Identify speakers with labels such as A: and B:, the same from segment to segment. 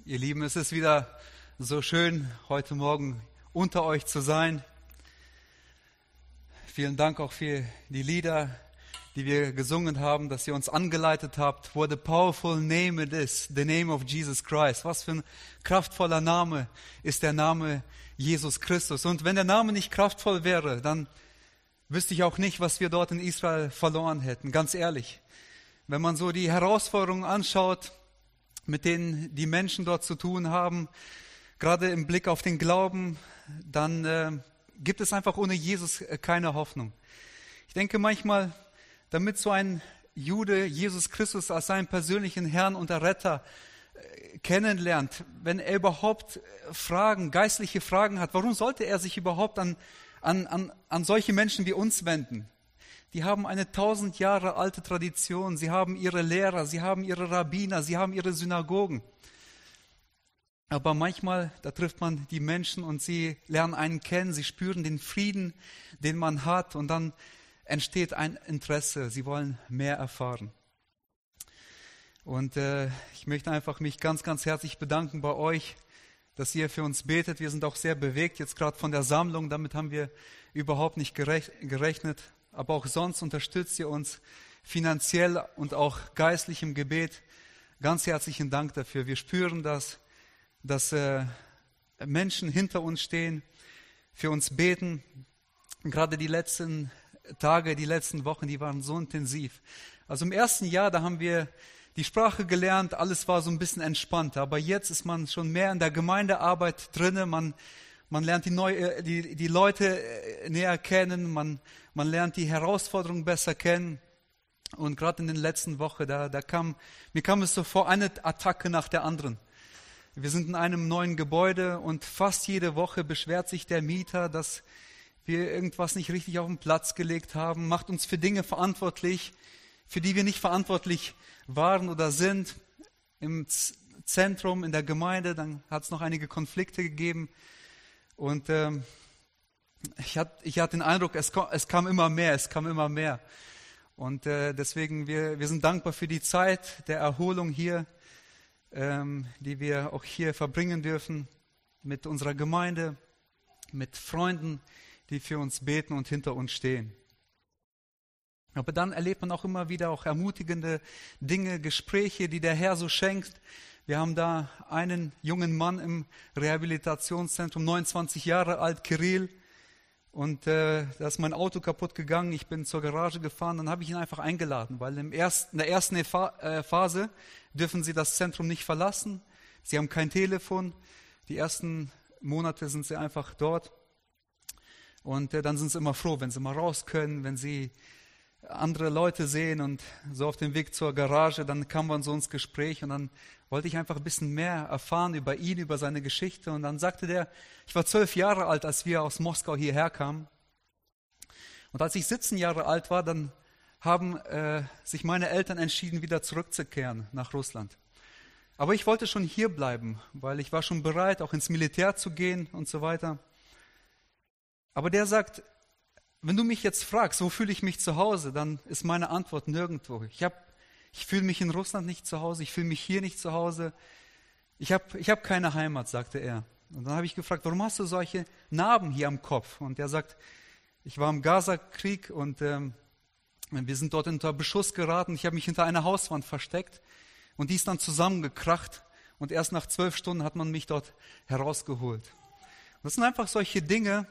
A: Ihr Lieben, es ist wieder so schön, heute Morgen unter euch zu sein. Vielen Dank auch für die Lieder, die wir gesungen haben, dass ihr uns angeleitet habt. What a powerful name it is, the name of Jesus Christ. Was für ein kraftvoller Name ist der Name Jesus Christus. Und wenn der Name nicht kraftvoll wäre, dann wüsste ich auch nicht, was wir dort in Israel verloren hätten, ganz ehrlich. Wenn man so die Herausforderungen anschaut, mit denen die Menschen dort zu tun haben, gerade im Blick auf den Glauben, dann gibt es einfach ohne Jesus keine Hoffnung. Ich denke manchmal, damit so ein Jude Jesus Christus als seinen persönlichen Herrn und Retter kennenlernt, wenn er überhaupt Fragen, geistliche Fragen hat, warum sollte er sich überhaupt an solche Menschen wie uns wenden? Die haben eine 1000 Jahre alte Tradition, sie haben ihre Lehrer, sie haben ihre Rabbiner, sie haben ihre Synagogen. Aber manchmal, da trifft man die Menschen und sie lernen einen kennen, sie spüren den Frieden, den man hat und dann entsteht ein Interesse, sie wollen mehr erfahren. Und ich möchte einfach mich ganz, ganz herzlich bedanken bei euch, dass ihr für uns betet. Wir sind auch sehr bewegt, jetzt gerade von der Sammlung, damit haben wir überhaupt nicht gerechnet. Aber auch sonst unterstützt ihr uns finanziell und auch geistlich im Gebet. Ganz herzlichen Dank dafür. Wir spüren, dass Menschen hinter uns stehen, für uns beten. Und gerade die letzten Tage, die letzten Wochen, die waren so intensiv. Also im ersten Jahr, da haben wir die Sprache gelernt, alles war so ein bisschen entspannter. Aber jetzt ist man schon mehr in der Gemeindearbeit drinne. Man lernt die Leute näher kennen, man lernt die Herausforderungen besser kennen. Und gerade in den letzten Wochen, mir kam es so vor, eine Attacke nach der anderen. Wir sind in einem neuen Gebäude und fast jede Woche beschwert sich der Mieter, dass wir irgendwas nicht richtig auf den Platz gelegt haben, macht uns für Dinge verantwortlich, für die wir nicht verantwortlich waren oder sind. Im Zentrum, in der Gemeinde, dann hat es noch einige Konflikte gegeben. Und ich hatte den Eindruck, es kam immer mehr. Und deswegen, wir sind dankbar für die Zeit der Erholung hier, die wir auch hier verbringen dürfen mit unserer Gemeinde, mit Freunden, die für uns beten und hinter uns stehen. Aber dann erlebt man auch immer wieder auch ermutigende Dinge, Gespräche, die der Herr so schenkt. Wir haben da einen jungen Mann im Rehabilitationszentrum, 29 Jahre alt, Kirill. Und da ist mein Auto kaputt gegangen. Ich bin zur Garage gefahren, dann habe ich ihn einfach eingeladen, weil in der ersten Phase dürfen sie das Zentrum nicht verlassen. Sie haben kein Telefon. Die ersten Monate sind sie einfach dort. Und dann sind sie immer froh, wenn sie mal raus können, wenn sie andere Leute sehen und so auf dem Weg zur Garage, dann kam man so ins Gespräch und dann wollte ich einfach ein bisschen mehr erfahren über ihn, über seine Geschichte und dann sagte der, ich war 12 Jahre alt, als wir aus Moskau hierher kamen und als ich 17 Jahre alt war, dann haben sich meine Eltern entschieden, wieder zurückzukehren nach Russland. Aber ich wollte schon hier bleiben, weil ich war schon bereit, auch ins Militär zu gehen und so weiter. Aber der sagt, wenn du mich jetzt fragst, wo fühle ich mich zu Hause, dann ist meine Antwort nirgendwo. Ich fühle mich in Russland nicht zu Hause, ich fühle mich hier nicht zu Hause. Ich hab keine Heimat, sagte er. Und dann habe ich gefragt, warum hast du solche Narben hier am Kopf? Und er sagt, ich war im Gaza-Krieg und wir sind dort unter Beschuss geraten. Ich habe mich hinter einer Hauswand versteckt und die ist dann zusammengekracht. Und erst nach 12 Stunden hat man mich dort herausgeholt. Und das sind einfach solche Dinge,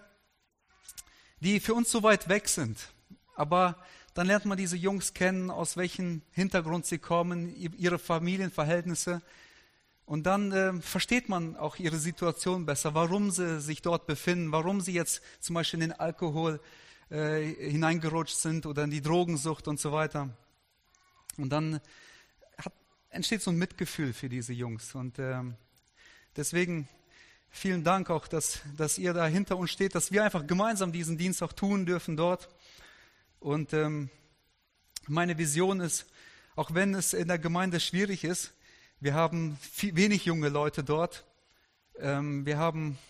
A: die für uns so weit weg sind. Aber dann lernt man diese Jungs kennen, aus welchem Hintergrund sie kommen, ihre Familienverhältnisse. Und dann versteht man auch ihre Situation besser, warum sie sich dort befinden, warum sie jetzt zum Beispiel in den Alkohol hineingerutscht sind oder in die Drogensucht und so weiter. Und dann entsteht so ein Mitgefühl für diese Jungs. Und deswegen vielen Dank auch, dass ihr da hinter uns steht, dass wir einfach gemeinsam diesen Dienst auch tun dürfen dort. Und meine Vision ist, auch wenn es in der Gemeinde schwierig ist, wir haben wenig junge Leute dort. Wir haben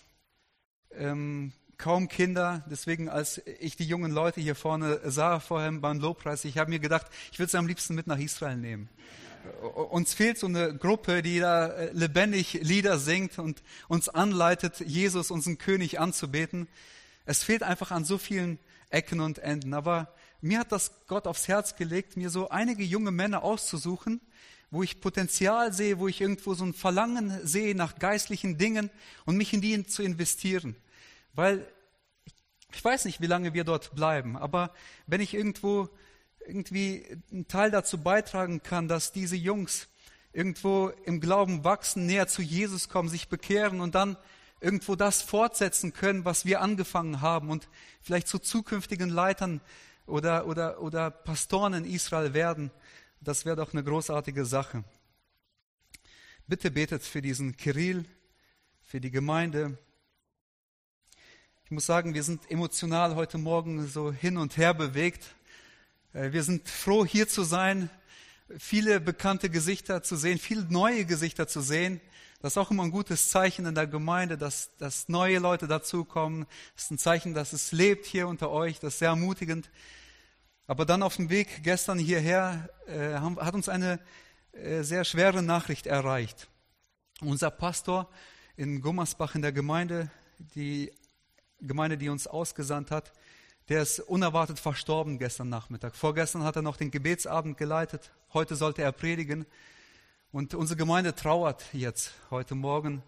A: kaum Kinder. Deswegen, als ich die jungen Leute hier vorne sah, vorher beim Lobpreis, ich habe mir gedacht, ich würde sie am liebsten mit nach Israel nehmen. Uns fehlt so eine Gruppe, die da lebendig Lieder singt und uns anleitet, Jesus, unseren König, anzubeten. Es fehlt einfach an so vielen Ecken und Enden. Aber mir hat das Gott aufs Herz gelegt, mir so einige junge Männer auszusuchen, wo ich Potenzial sehe, wo ich irgendwo so ein Verlangen sehe nach geistlichen Dingen und mich in die zu investieren. Weil ich weiß nicht, wie lange wir dort bleiben, aber wenn ich irgendwie einen Teil dazu beitragen kann, dass diese Jungs irgendwo im Glauben wachsen, näher zu Jesus kommen, sich bekehren und dann irgendwo das fortsetzen können, was wir angefangen haben und vielleicht zu zukünftigen Leitern oder Pastoren in Israel werden, das wäre doch eine großartige Sache. Bitte betet für diesen Kirill, für die Gemeinde. Ich muss sagen, wir sind emotional heute Morgen so hin und her bewegt. Wir sind froh, hier zu sein, viele bekannte Gesichter zu sehen, viele neue Gesichter zu sehen. Das ist auch immer ein gutes Zeichen in der Gemeinde, dass neue Leute dazukommen. Das ist ein Zeichen, dass es lebt hier unter euch. Das ist sehr ermutigend. Aber dann auf dem Weg gestern hierher hat uns eine sehr schwere Nachricht erreicht. Unser Pastor in Gummersbach in der Gemeinde, die uns ausgesandt hat, der ist unerwartet verstorben gestern Nachmittag. Vorgestern hat er noch den Gebetsabend geleitet. Heute sollte er predigen. Und unsere Gemeinde trauert jetzt heute Morgen.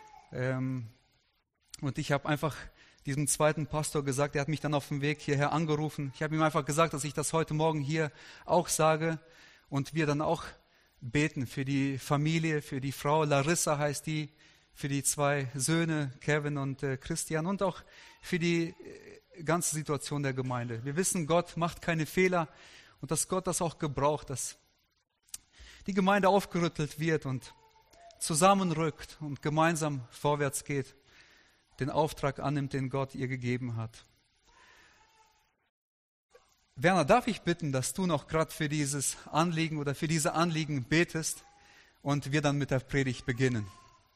A: Und ich habe einfach diesem zweiten Pastor gesagt, der hat mich dann auf dem Weg hierher angerufen. Ich habe ihm einfach gesagt, dass ich das heute Morgen hier auch sage und wir dann auch beten für die Familie, für die Frau, Larissa heißt die, für die 2 Söhne, Kevin und Christian und auch für die ganze Situation der Gemeinde. Wir wissen, Gott macht keine Fehler und dass Gott das auch gebraucht, dass die Gemeinde aufgerüttelt wird und zusammenrückt und gemeinsam vorwärts geht, den Auftrag annimmt, den Gott ihr gegeben hat. Werner, darf ich bitten, dass du noch gerade für dieses Anliegen oder für diese Anliegen betest und wir dann mit der Predigt beginnen.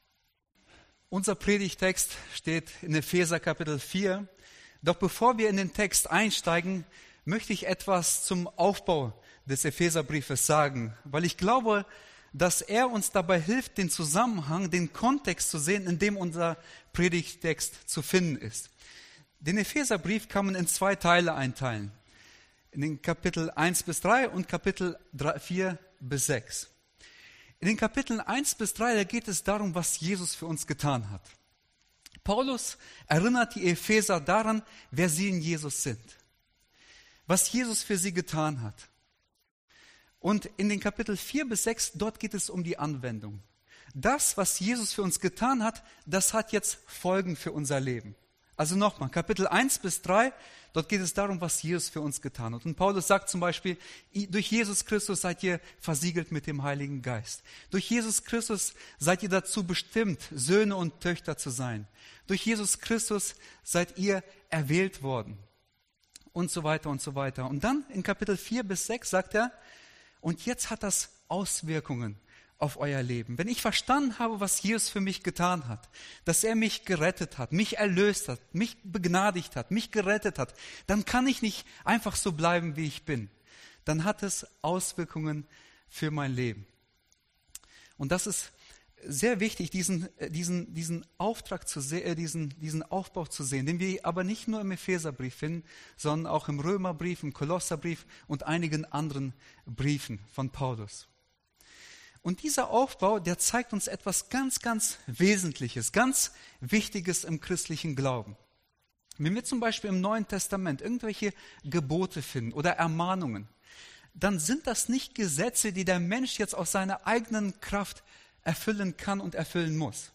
A: Unser Predigtext steht in Epheser Kapitel 4. Doch bevor wir in den Text einsteigen, möchte ich etwas zum Aufbau des Epheserbriefes sagen, weil ich glaube, dass er uns dabei hilft, den Zusammenhang, den Kontext zu sehen, in dem unser Predigtext zu finden ist. Den Epheserbrief kann man in 2 Teile einteilen, in den Kapitel 1 bis 3 und Kapitel 4 bis 6. In den Kapiteln 1 bis 3, da geht es darum, was Jesus für uns getan hat. Paulus erinnert die Epheser daran, wer sie in Jesus sind, was Jesus für sie getan hat. Und in den Kapitel 4 bis 6, dort geht es um die Anwendung. Das, was Jesus für uns getan hat, das hat jetzt Folgen für unser Leben. Also nochmal, Kapitel 1 bis 3, dort geht es darum, was Jesus für uns getan hat. Und Paulus sagt zum Beispiel, durch Jesus Christus seid ihr versiegelt mit dem Heiligen Geist. Durch Jesus Christus seid ihr dazu bestimmt, Söhne und Töchter zu sein. Durch Jesus Christus seid ihr erwählt worden. Und so weiter und so weiter. Und dann in Kapitel 4 bis 6 sagt er, und jetzt hat das Auswirkungen auf euer Leben. Wenn ich verstanden habe, was Jesus für mich getan hat, dass er mich gerettet hat, mich erlöst hat, mich begnadigt hat, mich gerettet hat, dann kann ich nicht einfach so bleiben, wie ich bin. Dann hat es Auswirkungen für mein Leben. Und das ist sehr wichtig, diesen Auftrag zu sehen, diesen Aufbau zu sehen, den wir aber nicht nur im Epheserbrief finden, sondern auch im Römerbrief, im Kolosserbrief und einigen anderen Briefen von Paulus. Und dieser Aufbau, der zeigt uns etwas ganz, ganz Wesentliches, ganz Wichtiges im christlichen Glauben. Wenn wir zum Beispiel im Neuen Testament irgendwelche Gebote finden oder Ermahnungen, dann sind das nicht Gesetze, die der Mensch jetzt aus seiner eigenen Kraft erfüllen kann und erfüllen muss.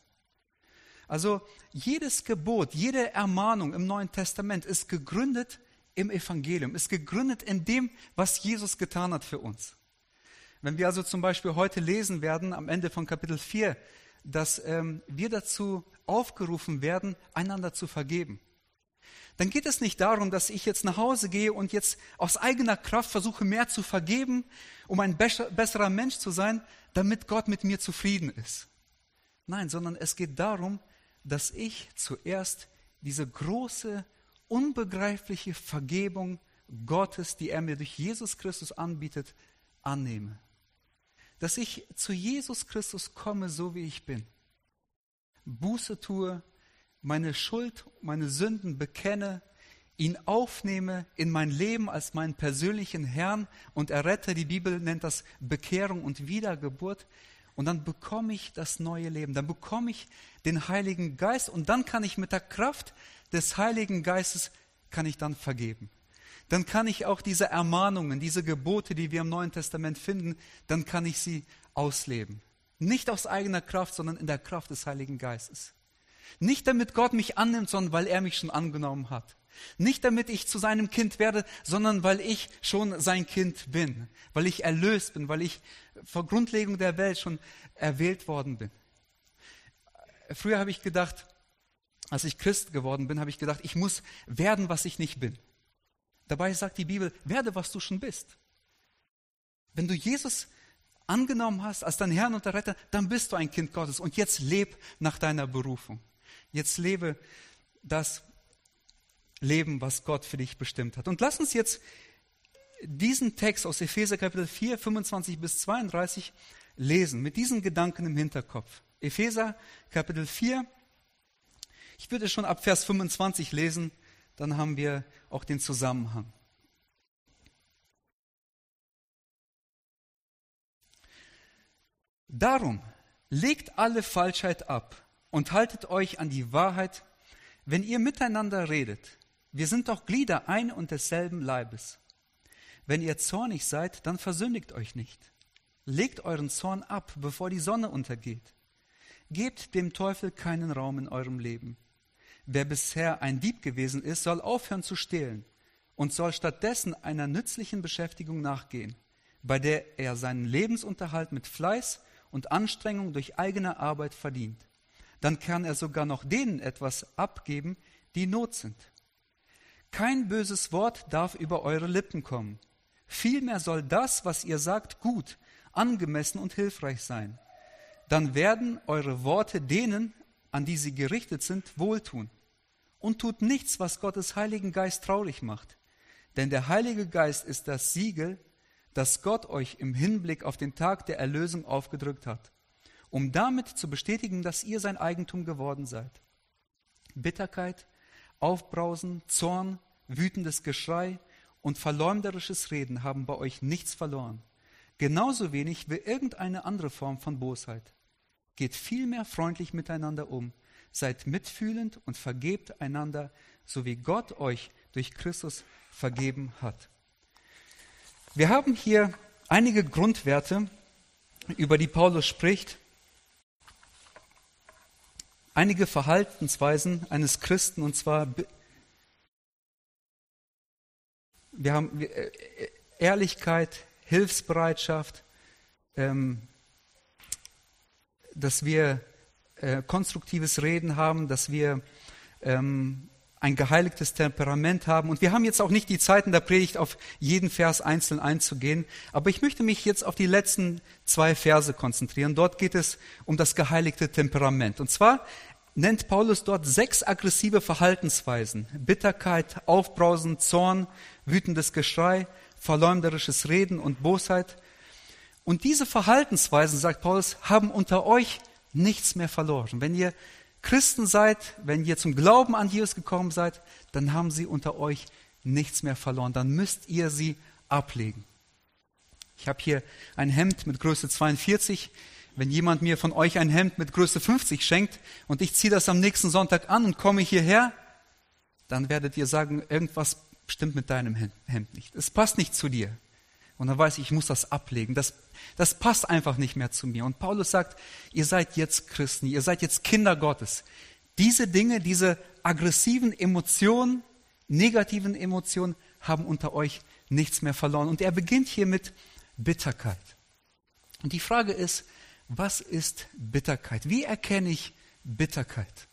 A: Also jedes Gebot, jede Ermahnung im Neuen Testament ist gegründet im Evangelium, ist gegründet in dem, was Jesus getan hat für uns. Wenn wir also zum Beispiel heute lesen werden, am Ende von Kapitel 4, dass wir dazu aufgerufen werden, einander zu vergeben, dann geht es nicht darum, dass ich jetzt nach Hause gehe und jetzt aus eigener Kraft versuche, mehr zu vergeben, um ein besserer Mensch zu sein, damit Gott mit mir zufrieden ist. Nein, sondern es geht darum, dass ich zuerst diese große, unbegreifliche Vergebung Gottes, die er mir durch Jesus Christus anbietet, annehme. dass ich zu Jesus Christus komme, so wie ich bin. Buße tue, meine Schuld, meine Sünden bekenne, ihn aufnehme in mein Leben als meinen persönlichen Herrn und Erretter. Die Bibel nennt das Bekehrung und Wiedergeburt. Und dann bekomme ich das neue Leben, dann bekomme ich den Heiligen Geist und dann kann ich mit der Kraft des Heiligen Geistes, kann ich dann vergeben. Dann kann ich auch diese Ermahnungen, diese Gebote, die wir im Neuen Testament finden, dann kann ich sie ausleben. Nicht aus eigener Kraft, sondern in der Kraft des Heiligen Geistes. Nicht damit Gott mich annimmt, sondern weil er mich schon angenommen hat. Nicht damit ich zu seinem Kind werde, sondern weil ich schon sein Kind bin. Weil ich erlöst bin, weil ich vor Grundlegung der Welt schon erwählt worden bin. Früher habe ich gedacht, als ich Christ geworden bin, habe ich gedacht, ich muss werden, was ich nicht bin. Dabei sagt die Bibel, werde, was du schon bist. Wenn du Jesus angenommen hast als dein Herrn und der Retter, dann bist du ein Kind Gottes. Und jetzt leb nach deiner Berufung. Jetzt lebe das Leben, was Gott für dich bestimmt hat. Und lass uns jetzt diesen Text aus Epheser Kapitel 4, 25 bis 32 lesen, mit diesen Gedanken im Hinterkopf. Epheser Kapitel 4, ich würde schon ab Vers 25 lesen, dann haben wir auch den Zusammenhang. Darum legt alle Falschheit ab und haltet euch an die Wahrheit, wenn ihr miteinander redet. Wir sind doch Glieder ein und desselben Leibes. Wenn ihr zornig seid, dann versündigt euch nicht. Legt euren Zorn ab, bevor die Sonne untergeht. Gebt dem Teufel keinen Raum in eurem Leben. Wer bisher ein Dieb gewesen ist, soll aufhören zu stehlen und soll stattdessen einer nützlichen Beschäftigung nachgehen, bei der er seinen Lebensunterhalt mit Fleiß und Anstrengung durch eigene Arbeit verdient. Dann kann er sogar noch denen etwas abgeben, die in Not sind. Kein böses Wort darf über eure Lippen kommen. Vielmehr soll das, was ihr sagt, gut, angemessen und hilfreich sein. Dann werden eure Worte denen, an die sie gerichtet sind, wohltun. Und tut nichts, was Gottes Heiligen Geist traurig macht. Denn der Heilige Geist ist das Siegel, das Gott euch im Hinblick auf den Tag der Erlösung aufgedrückt hat, um damit zu bestätigen, dass ihr sein Eigentum geworden seid. Bitterkeit, Aufbrausen, Zorn, wütendes Geschrei und verleumderisches Reden haben bei euch nichts verloren. Genauso wenig wie irgendeine andere Form von Bosheit. Geht vielmehr freundlich miteinander um, seid mitfühlend und vergebt einander, so wie Gott euch durch Christus vergeben hat. Wir haben hier einige Grundwerte, über die Paulus spricht, einige Verhaltensweisen eines Christen, und zwar wir haben Ehrlichkeit, Hilfsbereitschaft, dass wir konstruktives Reden haben, dass wir ein geheiligtes Temperament haben. Und wir haben jetzt auch nicht die Zeit in der Predigt, auf jeden Vers einzeln einzugehen, aber ich möchte mich jetzt auf die letzten 2 Verse konzentrieren. Dort geht es um das geheiligte Temperament. Und zwar nennt Paulus dort 6 aggressive Verhaltensweisen. Bitterkeit, Aufbrausen, Zorn, wütendes Geschrei, verleumderisches Reden und Bosheit. Und diese Verhaltensweisen, sagt Paulus, haben unter euch nichts mehr verloren. Wenn ihr Christen seid, wenn ihr zum Glauben an Jesus gekommen seid, dann haben sie unter euch nichts mehr verloren. Dann müsst ihr sie ablegen. Ich habe hier ein Hemd mit Größe 42. Wenn jemand mir von euch ein Hemd mit Größe 50 schenkt und ich ziehe das am nächsten Sonntag an und komme hierher, dann werdet ihr sagen, irgendwas stimmt mit deinem Hemd nicht. Es passt nicht zu dir. Und dann weiß ich muss das ablegen. Das passt einfach nicht mehr zu mir. Und Paulus sagt, ihr seid jetzt Christen, ihr seid jetzt Kinder Gottes. Diese Dinge, diese aggressiven Emotionen, negativen Emotionen haben unter euch nichts mehr verloren. Und er beginnt hier mit Bitterkeit. Und die Frage ist, was ist Bitterkeit? Wie erkenne ich Bitterkeit?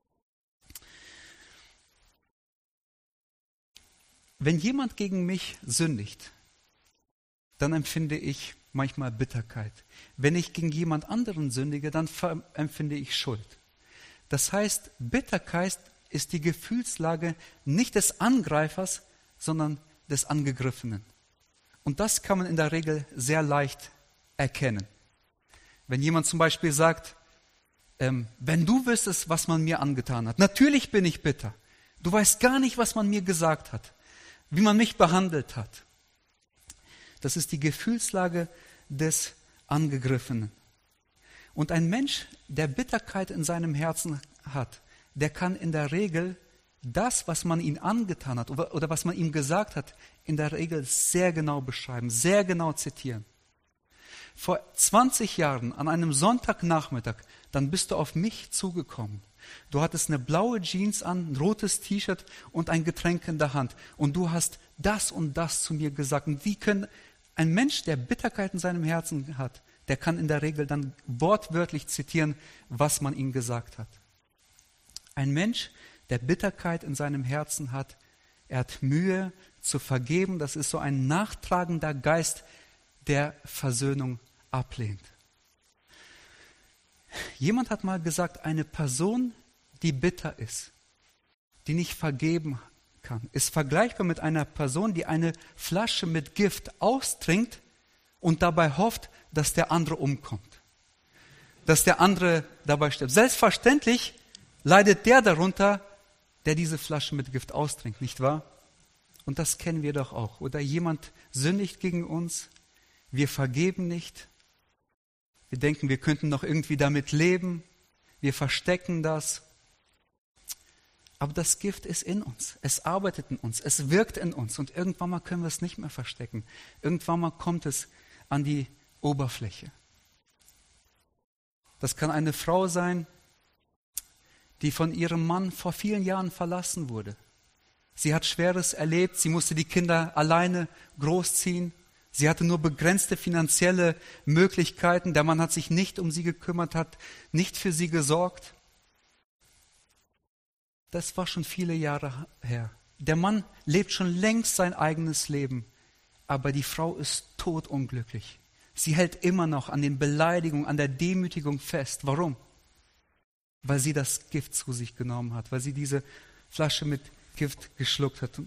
A: Wenn jemand gegen mich sündigt, dann empfinde ich manchmal Bitterkeit. Wenn ich gegen jemand anderen sündige, dann empfinde ich Schuld. Das heißt, Bitterkeit ist die Gefühlslage nicht des Angreifers, sondern des Angegriffenen. Und das kann man in der Regel sehr leicht erkennen. Wenn jemand zum Beispiel sagt, wenn du wüsstest, was man mir angetan hat. Natürlich bin ich bitter. Du weißt gar nicht, was man mir gesagt hat, wie man mich behandelt hat. Das ist die Gefühlslage des Angegriffenen. Und ein Mensch, der Bitterkeit in seinem Herzen hat, der kann in der Regel das, was man ihm angetan hat oder was man ihm gesagt hat, in der Regel sehr genau beschreiben, sehr genau zitieren. Vor 20 Jahren, an einem Sonntagnachmittag, dann bist du auf mich zugekommen. Du hattest eine blaue Jeans an, ein rotes T-Shirt und ein Getränk in der Hand. Und du hast das und das zu mir gesagt. Und ein Mensch, der Bitterkeit in seinem Herzen hat, der kann in der Regel dann wortwörtlich zitieren, was man ihm gesagt hat. Ein Mensch, der Bitterkeit in seinem Herzen hat, er hat Mühe zu vergeben. Das ist so ein nachtragender Geist, der Versöhnung ablehnt. Jemand hat mal gesagt, eine Person, die bitter ist, die nicht vergeben kann, ist vergleichbar mit einer Person, die eine Flasche mit Gift austrinkt und dabei hofft, dass der andere umkommt, dass der andere dabei stirbt. Selbstverständlich leidet der darunter, der diese Flasche mit Gift austrinkt, nicht wahr? Und das kennen wir doch auch. Oder jemand sündigt gegen uns, wir vergeben nicht, wir denken, wir könnten noch irgendwie damit leben, wir verstecken das. Aber das Gift ist in uns, es arbeitet in uns, es wirkt in uns und irgendwann mal können wir es nicht mehr verstecken. Irgendwann mal kommt es an die Oberfläche. Das kann eine Frau sein, die von ihrem Mann vor vielen Jahren verlassen wurde. Sie hat Schweres erlebt, sie musste die Kinder alleine großziehen. Sie hatte nur begrenzte finanzielle Möglichkeiten. Der Mann hat sich nicht um sie gekümmert, hat nicht für sie gesorgt. Das war schon viele Jahre her. Der Mann lebt schon längst sein eigenes Leben, aber die Frau ist todunglücklich. Sie hält immer noch an den Beleidigungen, an der Demütigung fest. Warum? Weil sie das Gift zu sich genommen hat, weil sie diese Flasche mit Gift geschluckt hat.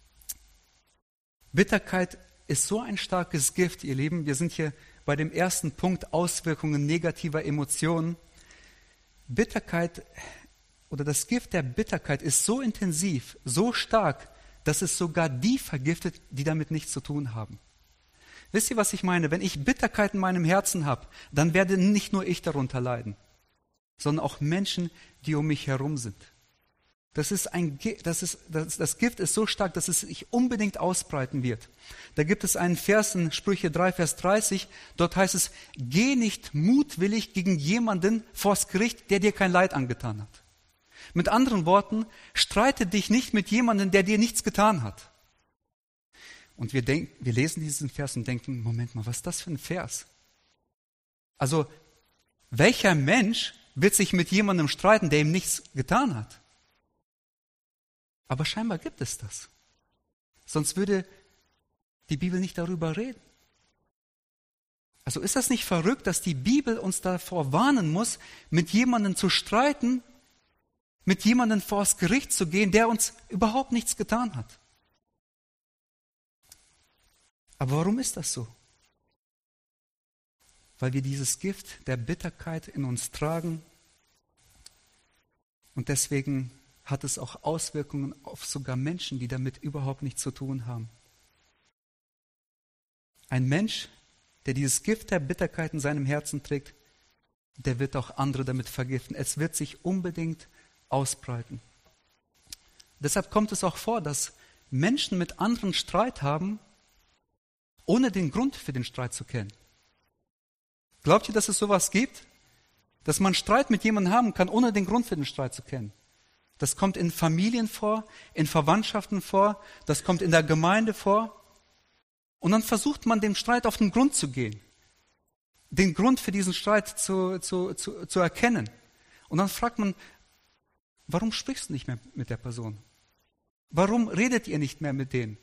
A: Bitterkeit ist so ein starkes Gift, ihr Lieben. Wir sind hier bei dem ersten Punkt, Auswirkungen negativer Emotionen. Bitterkeit oder das Gift der Bitterkeit ist so intensiv, so stark, dass es sogar die vergiftet, die damit nichts zu tun haben. Wisst ihr, was ich meine? Wenn ich Bitterkeit in meinem Herzen habe, dann werde nicht nur ich darunter leiden, sondern auch Menschen, die um mich herum sind. Das Gift ist so stark, dass es sich unbedingt ausbreiten wird. Da gibt es einen Vers in Sprüche 3, Vers 30, dort heißt es, geh nicht mutwillig gegen jemanden vors Gericht, der dir kein Leid angetan hat. Mit anderen Worten, streite dich nicht mit jemandem, der dir nichts getan hat. Und wir lesen diesen Vers und denken, Moment mal, was ist das für ein Vers? Also, welcher Mensch wird sich mit jemandem streiten, der ihm nichts getan hat? Aber scheinbar gibt es das. Sonst würde die Bibel nicht darüber reden. Also ist das nicht verrückt, dass die Bibel uns davor warnen muss, mit jemandem zu streiten, mit jemandem vors Gericht zu gehen, der uns überhaupt nichts getan hat? Aber warum ist das so? Weil wir dieses Gift der Bitterkeit in uns tragen und deswegen hat es auch Auswirkungen auf sogar Menschen, die damit überhaupt nichts zu tun haben. Ein Mensch, der dieses Gift der Bitterkeit in seinem Herzen trägt, der wird auch andere damit vergiften. Es wird sich unbedingt ausbreiten. Deshalb kommt es auch vor, dass Menschen mit anderen Streit haben, ohne den Grund für den Streit zu kennen. Glaubt ihr, dass es sowas gibt? Dass man Streit mit jemandem haben kann, ohne den Grund für den Streit zu kennen? Das kommt in Familien vor, in Verwandtschaften vor, das kommt in der Gemeinde vor. Und dann versucht man, dem Streit auf den Grund zu gehen, den Grund für diesen Streit zu erkennen. Und dann fragt man, warum sprichst du nicht mehr mit der Person? Warum redet ihr nicht mehr mit denen?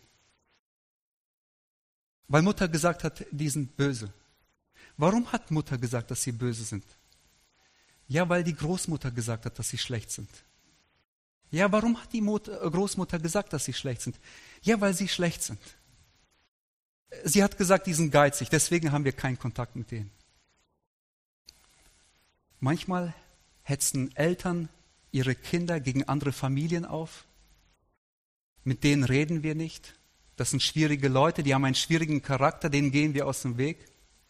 A: Weil Mutter gesagt hat, die sind böse. Warum hat Mutter gesagt, dass sie böse sind? Ja, weil die Großmutter gesagt hat, dass sie schlecht sind. Ja, warum hat die Großmutter gesagt, dass sie schlecht sind? Ja, weil sie schlecht sind. sie hat gesagt, die sind geizig, deswegen haben wir keinen Kontakt mit denen. Manchmal hetzen Eltern ihre Kinder gegen andere Familien auf. Mit denen reden wir nicht. Das sind schwierige Leute, die haben einen schwierigen Charakter, denen gehen wir aus dem Weg.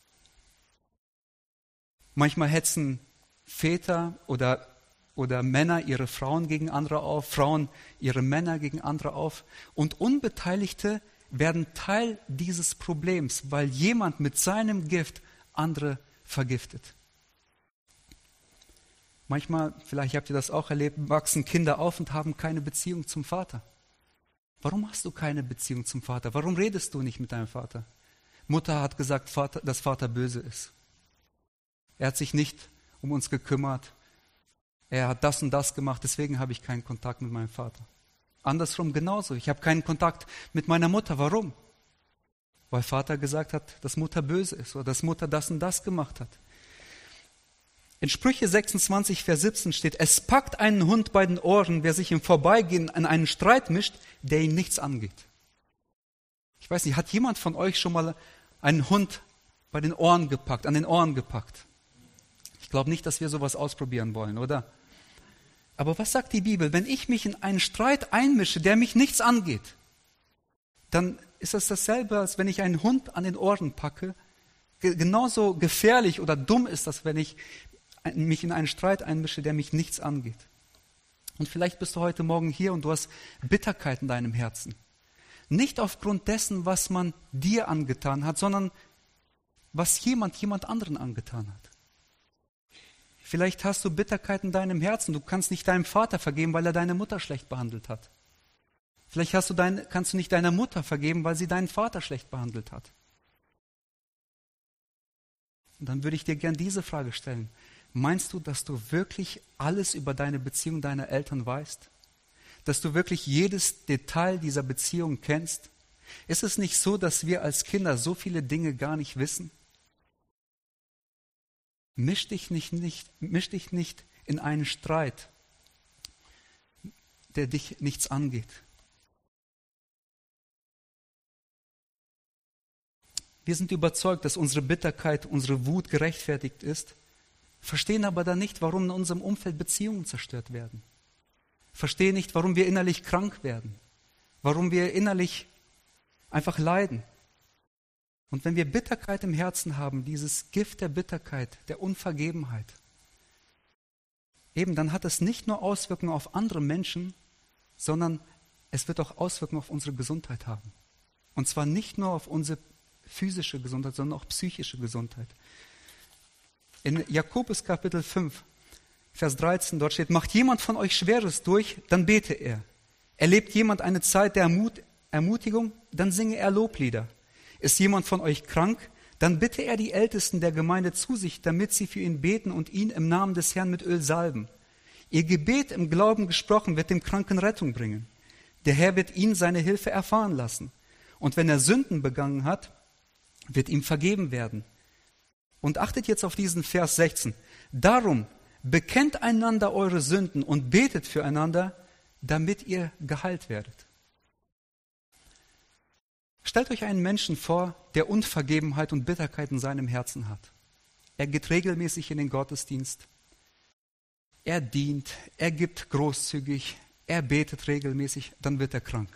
A: Manchmal hetzen Väter oder Männer ihre Frauen gegen andere auf, Frauen ihre Männer gegen andere auf. Und Unbeteiligte werden Teil dieses Problems, weil jemand mit seinem Gift andere vergiftet. Manchmal, vielleicht habt ihr das auch erlebt, wachsen Kinder auf und haben keine Beziehung zum Vater. Warum hast du keine Beziehung zum Vater? Warum redest du nicht mit deinem Vater? Mutter hat gesagt, dass Vater böse ist. Er hat sich nicht um uns gekümmert. Er hat das und das gemacht, deswegen habe ich keinen Kontakt mit meinem Vater. Andersrum genauso. Ich habe keinen Kontakt mit meiner Mutter. Warum? Weil Vater gesagt hat, dass Mutter böse ist oder dass Mutter das und das gemacht hat. In Sprüche 26, Vers 17 steht, es packt einen Hund bei den Ohren, wer sich im Vorbeigehen in einen Streit mischt, der ihn nichts angeht. Ich weiß nicht, hat jemand von euch schon mal einen Hund bei den Ohren gepackt, an den Ohren gepackt? Ich glaube nicht, dass wir sowas ausprobieren wollen, oder? Aber was sagt die Bibel? Wenn ich mich in einen Streit einmische, der mich nichts angeht, dann ist das dasselbe, als wenn ich einen Hund an den Ohren packe. Genauso gefährlich oder dumm ist das, wenn ich mich in einen Streit einmische, der mich nichts angeht. Und vielleicht bist du heute Morgen hier und du hast Bitterkeit in deinem Herzen. Nicht aufgrund dessen, was man dir angetan hat, sondern was jemand anderen angetan hat. Vielleicht hast du Bitterkeit in deinem Herzen. Du kannst nicht deinem Vater vergeben, weil er deine Mutter schlecht behandelt hat. Vielleicht kannst du nicht deiner Mutter vergeben, weil sie deinen Vater schlecht behandelt hat. Und dann würde ich dir gern diese Frage stellen. Meinst du, dass du wirklich alles über deine Beziehung deiner Eltern weißt? Dass du wirklich jedes Detail dieser Beziehung kennst? Ist es nicht so, dass wir als Kinder so viele Dinge gar nicht wissen? Misch dich nicht in einen Streit, der dich nichts angeht. Wir sind überzeugt, dass unsere Bitterkeit, unsere Wut gerechtfertigt ist, verstehen aber dann nicht, warum in unserem Umfeld Beziehungen zerstört werden. Verstehen nicht, warum wir innerlich krank werden, warum wir innerlich einfach leiden. Und wenn wir Bitterkeit im Herzen haben, dieses Gift der Bitterkeit, der Unvergebenheit, eben dann hat es nicht nur Auswirkungen auf andere Menschen, sondern es wird auch Auswirkungen auf unsere Gesundheit haben. Und zwar nicht nur auf unsere physische Gesundheit, sondern auch psychische Gesundheit. In Jakobus Kapitel 5, Vers 13, dort steht, macht jemand von euch Schweres durch, dann bete er. Erlebt jemand eine Zeit der Ermutigung, dann singe er Loblieder. Ist jemand von euch krank, dann bitte er die Ältesten der Gemeinde zu sich, damit sie für ihn beten und ihn im Namen des Herrn mit Öl salben. Ihr Gebet im Glauben gesprochen wird dem Kranken Rettung bringen. Der Herr wird ihn seine Hilfe erfahren lassen. Und wenn er Sünden begangen hat, wird ihm vergeben werden. Und achtet jetzt auf diesen Vers 16. Darum bekennt einander eure Sünden und betet füreinander, damit ihr geheilt werdet. Stellt euch einen Menschen vor, der Unvergebenheit und Bitterkeit in seinem Herzen hat. Er geht regelmäßig in den Gottesdienst. Er dient, er gibt großzügig, er betet regelmäßig, dann wird er krank.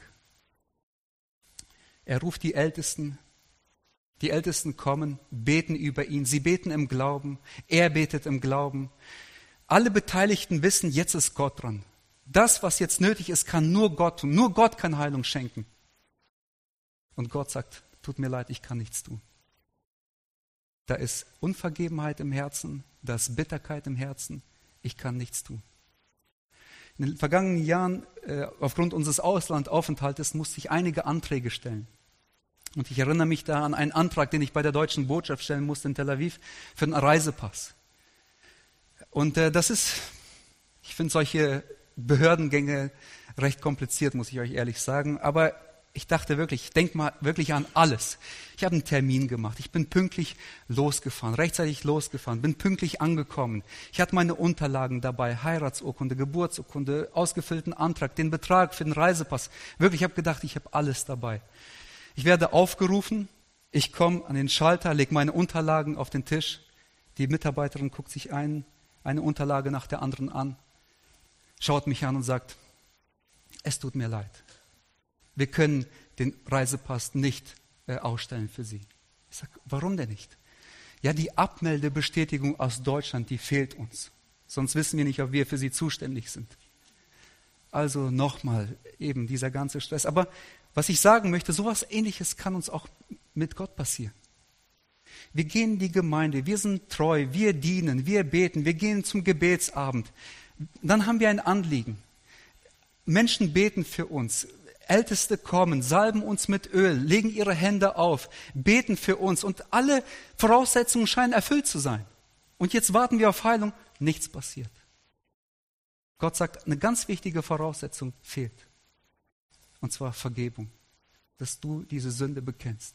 A: Er ruft die Ältesten kommen, beten über ihn, sie beten im Glauben, er betet im Glauben. Alle Beteiligten wissen, jetzt ist Gott dran. Das, was jetzt nötig ist, kann nur Gott tun. Nur Gott kann Heilung schenken. Und Gott sagt, tut mir leid, ich kann nichts tun. Da ist Unvergebenheit im Herzen, da ist Bitterkeit im Herzen, ich kann nichts tun. In den vergangenen Jahren, aufgrund unseres Auslandaufenthaltes, musste ich einige Anträge stellen. Und ich erinnere mich da an einen Antrag, den ich bei der Deutschen Botschaft stellen musste in Tel Aviv, für einen Reisepass. Und ich finde solche Behördengänge recht kompliziert, muss ich euch ehrlich sagen, aber ich dachte wirklich, ich denke mal wirklich an alles. Ich habe einen Termin gemacht, ich bin pünktlich losgefahren, rechtzeitig losgefahren, bin pünktlich angekommen. Ich hatte meine Unterlagen dabei, Heiratsurkunde, Geburtsurkunde, ausgefüllten Antrag, den Betrag für den Reisepass. Wirklich, ich habe gedacht, ich habe alles dabei. Ich werde aufgerufen Ich komme an den Schalter, lege meine Unterlagen auf den Tisch. Die Mitarbeiterin guckt sich eine Unterlage nach der anderen an, schaut mich an und sagt, es tut mir leid. Wir können den Reisepass nicht ausstellen für Sie. Ich sage, warum denn nicht? Ja, die Abmeldebestätigung aus Deutschland, die fehlt uns. Sonst wissen wir nicht, ob wir für Sie zuständig sind. Also nochmal eben dieser ganze Stress. Aber was ich sagen möchte, sowas Ähnliches kann uns auch mit Gott passieren. Wir gehen in die Gemeinde, wir sind treu, wir dienen, wir beten, wir gehen zum Gebetsabend. Dann haben wir ein Anliegen. Menschen beten für uns. Älteste kommen, salben uns mit Öl, legen ihre Hände auf, beten für uns und alle Voraussetzungen scheinen erfüllt zu sein. Und jetzt warten wir auf Heilung, nichts passiert. Gott sagt, eine ganz wichtige Voraussetzung fehlt. Und zwar Vergebung, dass du diese Sünde bekennst.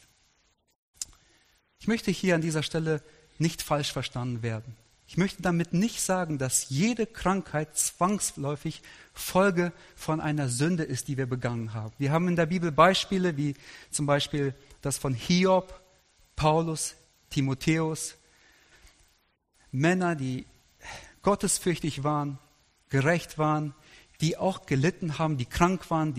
A: Ich möchte hier an dieser Stelle nicht falsch verstanden werden. Ich möchte damit nicht sagen, dass jede Krankheit zwangsläufig Folge von einer Sünde ist, die wir begangen haben. Wir haben in der Bibel Beispiele, wie zum Beispiel das von Hiob, Paulus, Timotheus. Männer, die gottesfürchtig waren, gerecht waren, die auch gelitten haben, die krank waren,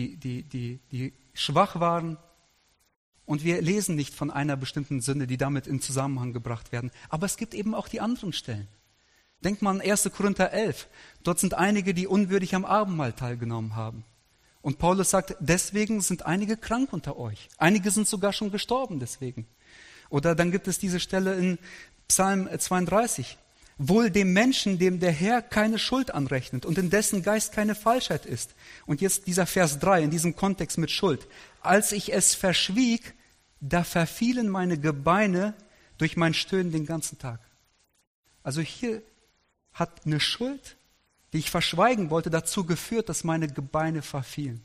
A: die schwach waren. Und wir lesen nicht von einer bestimmten Sünde, die damit in Zusammenhang gebracht werden. Aber es gibt eben auch die anderen Stellen. Denkt man an 1. Korinther 11. Dort sind einige, die unwürdig am Abendmahl teilgenommen haben. Und Paulus sagt, deswegen sind einige krank unter euch. Einige sind sogar schon gestorben deswegen. Oder dann gibt es diese Stelle in Psalm 32. Wohl dem Menschen, dem der Herr keine Schuld anrechnet und in dessen Geist keine Falschheit ist. Und jetzt dieser Vers 3 in diesem Kontext mit Schuld. Als ich es verschwieg, da verfielen meine Gebeine durch mein Stöhnen den ganzen Tag. Also hier hat eine Schuld, die ich verschweigen wollte, dazu geführt, dass meine Gebeine verfielen.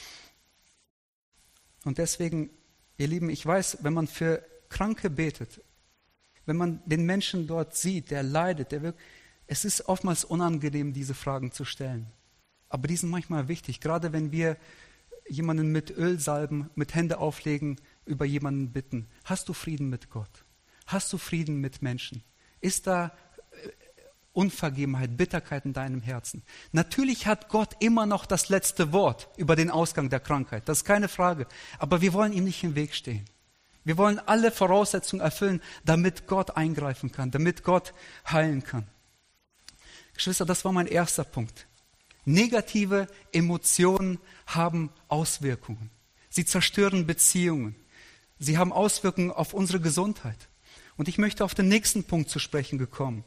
A: Und deswegen, ihr Lieben, ich weiß, wenn man für Kranke betet, wenn man den Menschen dort sieht, der leidet, der wirkt, es ist oftmals unangenehm, diese Fragen zu stellen. Aber die sind manchmal wichtig, gerade wenn wir jemanden mit Öl salben, mit Hände auflegen, über jemanden bitten. Hast du Frieden mit Gott? Hast du Frieden mit Menschen? Ist da Unvergebenheit, Bitterkeit in deinem Herzen? Natürlich hat Gott immer noch das letzte Wort über den Ausgang der Krankheit. Das ist keine Frage. Aber wir wollen ihm nicht im Weg stehen. Wir wollen alle Voraussetzungen erfüllen, damit Gott eingreifen kann, damit Gott heilen kann. Geschwister, das war mein erster Punkt. Negative Emotionen haben Auswirkungen. Sie zerstören Beziehungen. Sie haben Auswirkungen auf unsere Gesundheit. Und ich möchte auf den nächsten Punkt zu sprechen gekommen.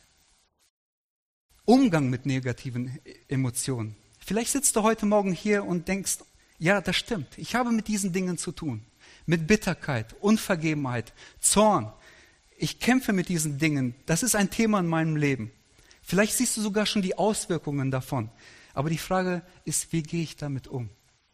A: Umgang mit negativen Emotionen. Vielleicht sitzt du heute Morgen hier und denkst, ja, das stimmt. Ich habe mit diesen Dingen zu tun. Mit Bitterkeit, Unvergebenheit, Zorn. Ich kämpfe mit diesen Dingen. Das ist ein Thema in meinem Leben. Vielleicht siehst du sogar schon die Auswirkungen davon. Aber die Frage ist, wie gehe ich damit um?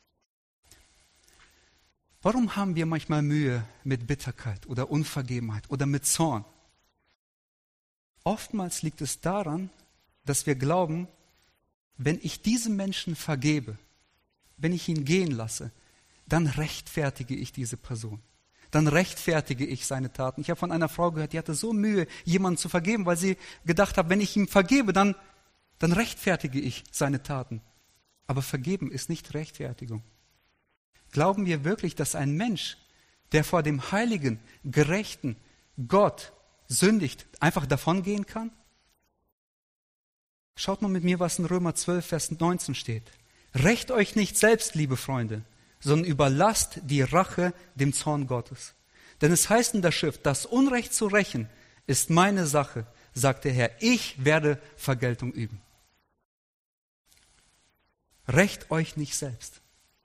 A: Warum haben wir manchmal Mühe mit Bitterkeit oder Unvergebenheit oder mit Zorn? Oftmals liegt es daran, dass wir glauben, wenn ich diesem Menschen vergebe, wenn ich ihn gehen lasse, dann rechtfertige ich diese Person. Dann rechtfertige ich seine Taten. Ich habe von einer Frau gehört, die hatte so Mühe, jemanden zu vergeben, weil sie gedacht hat, wenn ich ihm vergebe, dann rechtfertige ich seine Taten. Aber vergeben ist nicht Rechtfertigung. Glauben wir wirklich, dass ein Mensch, der vor dem heiligen, gerechten Gott sündigt, einfach davongehen kann? Schaut mal mit mir, was in Römer 12, Vers 19 steht. Rächt euch nicht selbst, liebe Freunde, sondern überlasst die Rache dem Zorn Gottes. Denn es heißt in der Schrift, das Unrecht zu rächen ist meine Sache, sagt der Herr. Ich werde Vergeltung üben. Rächt euch nicht selbst.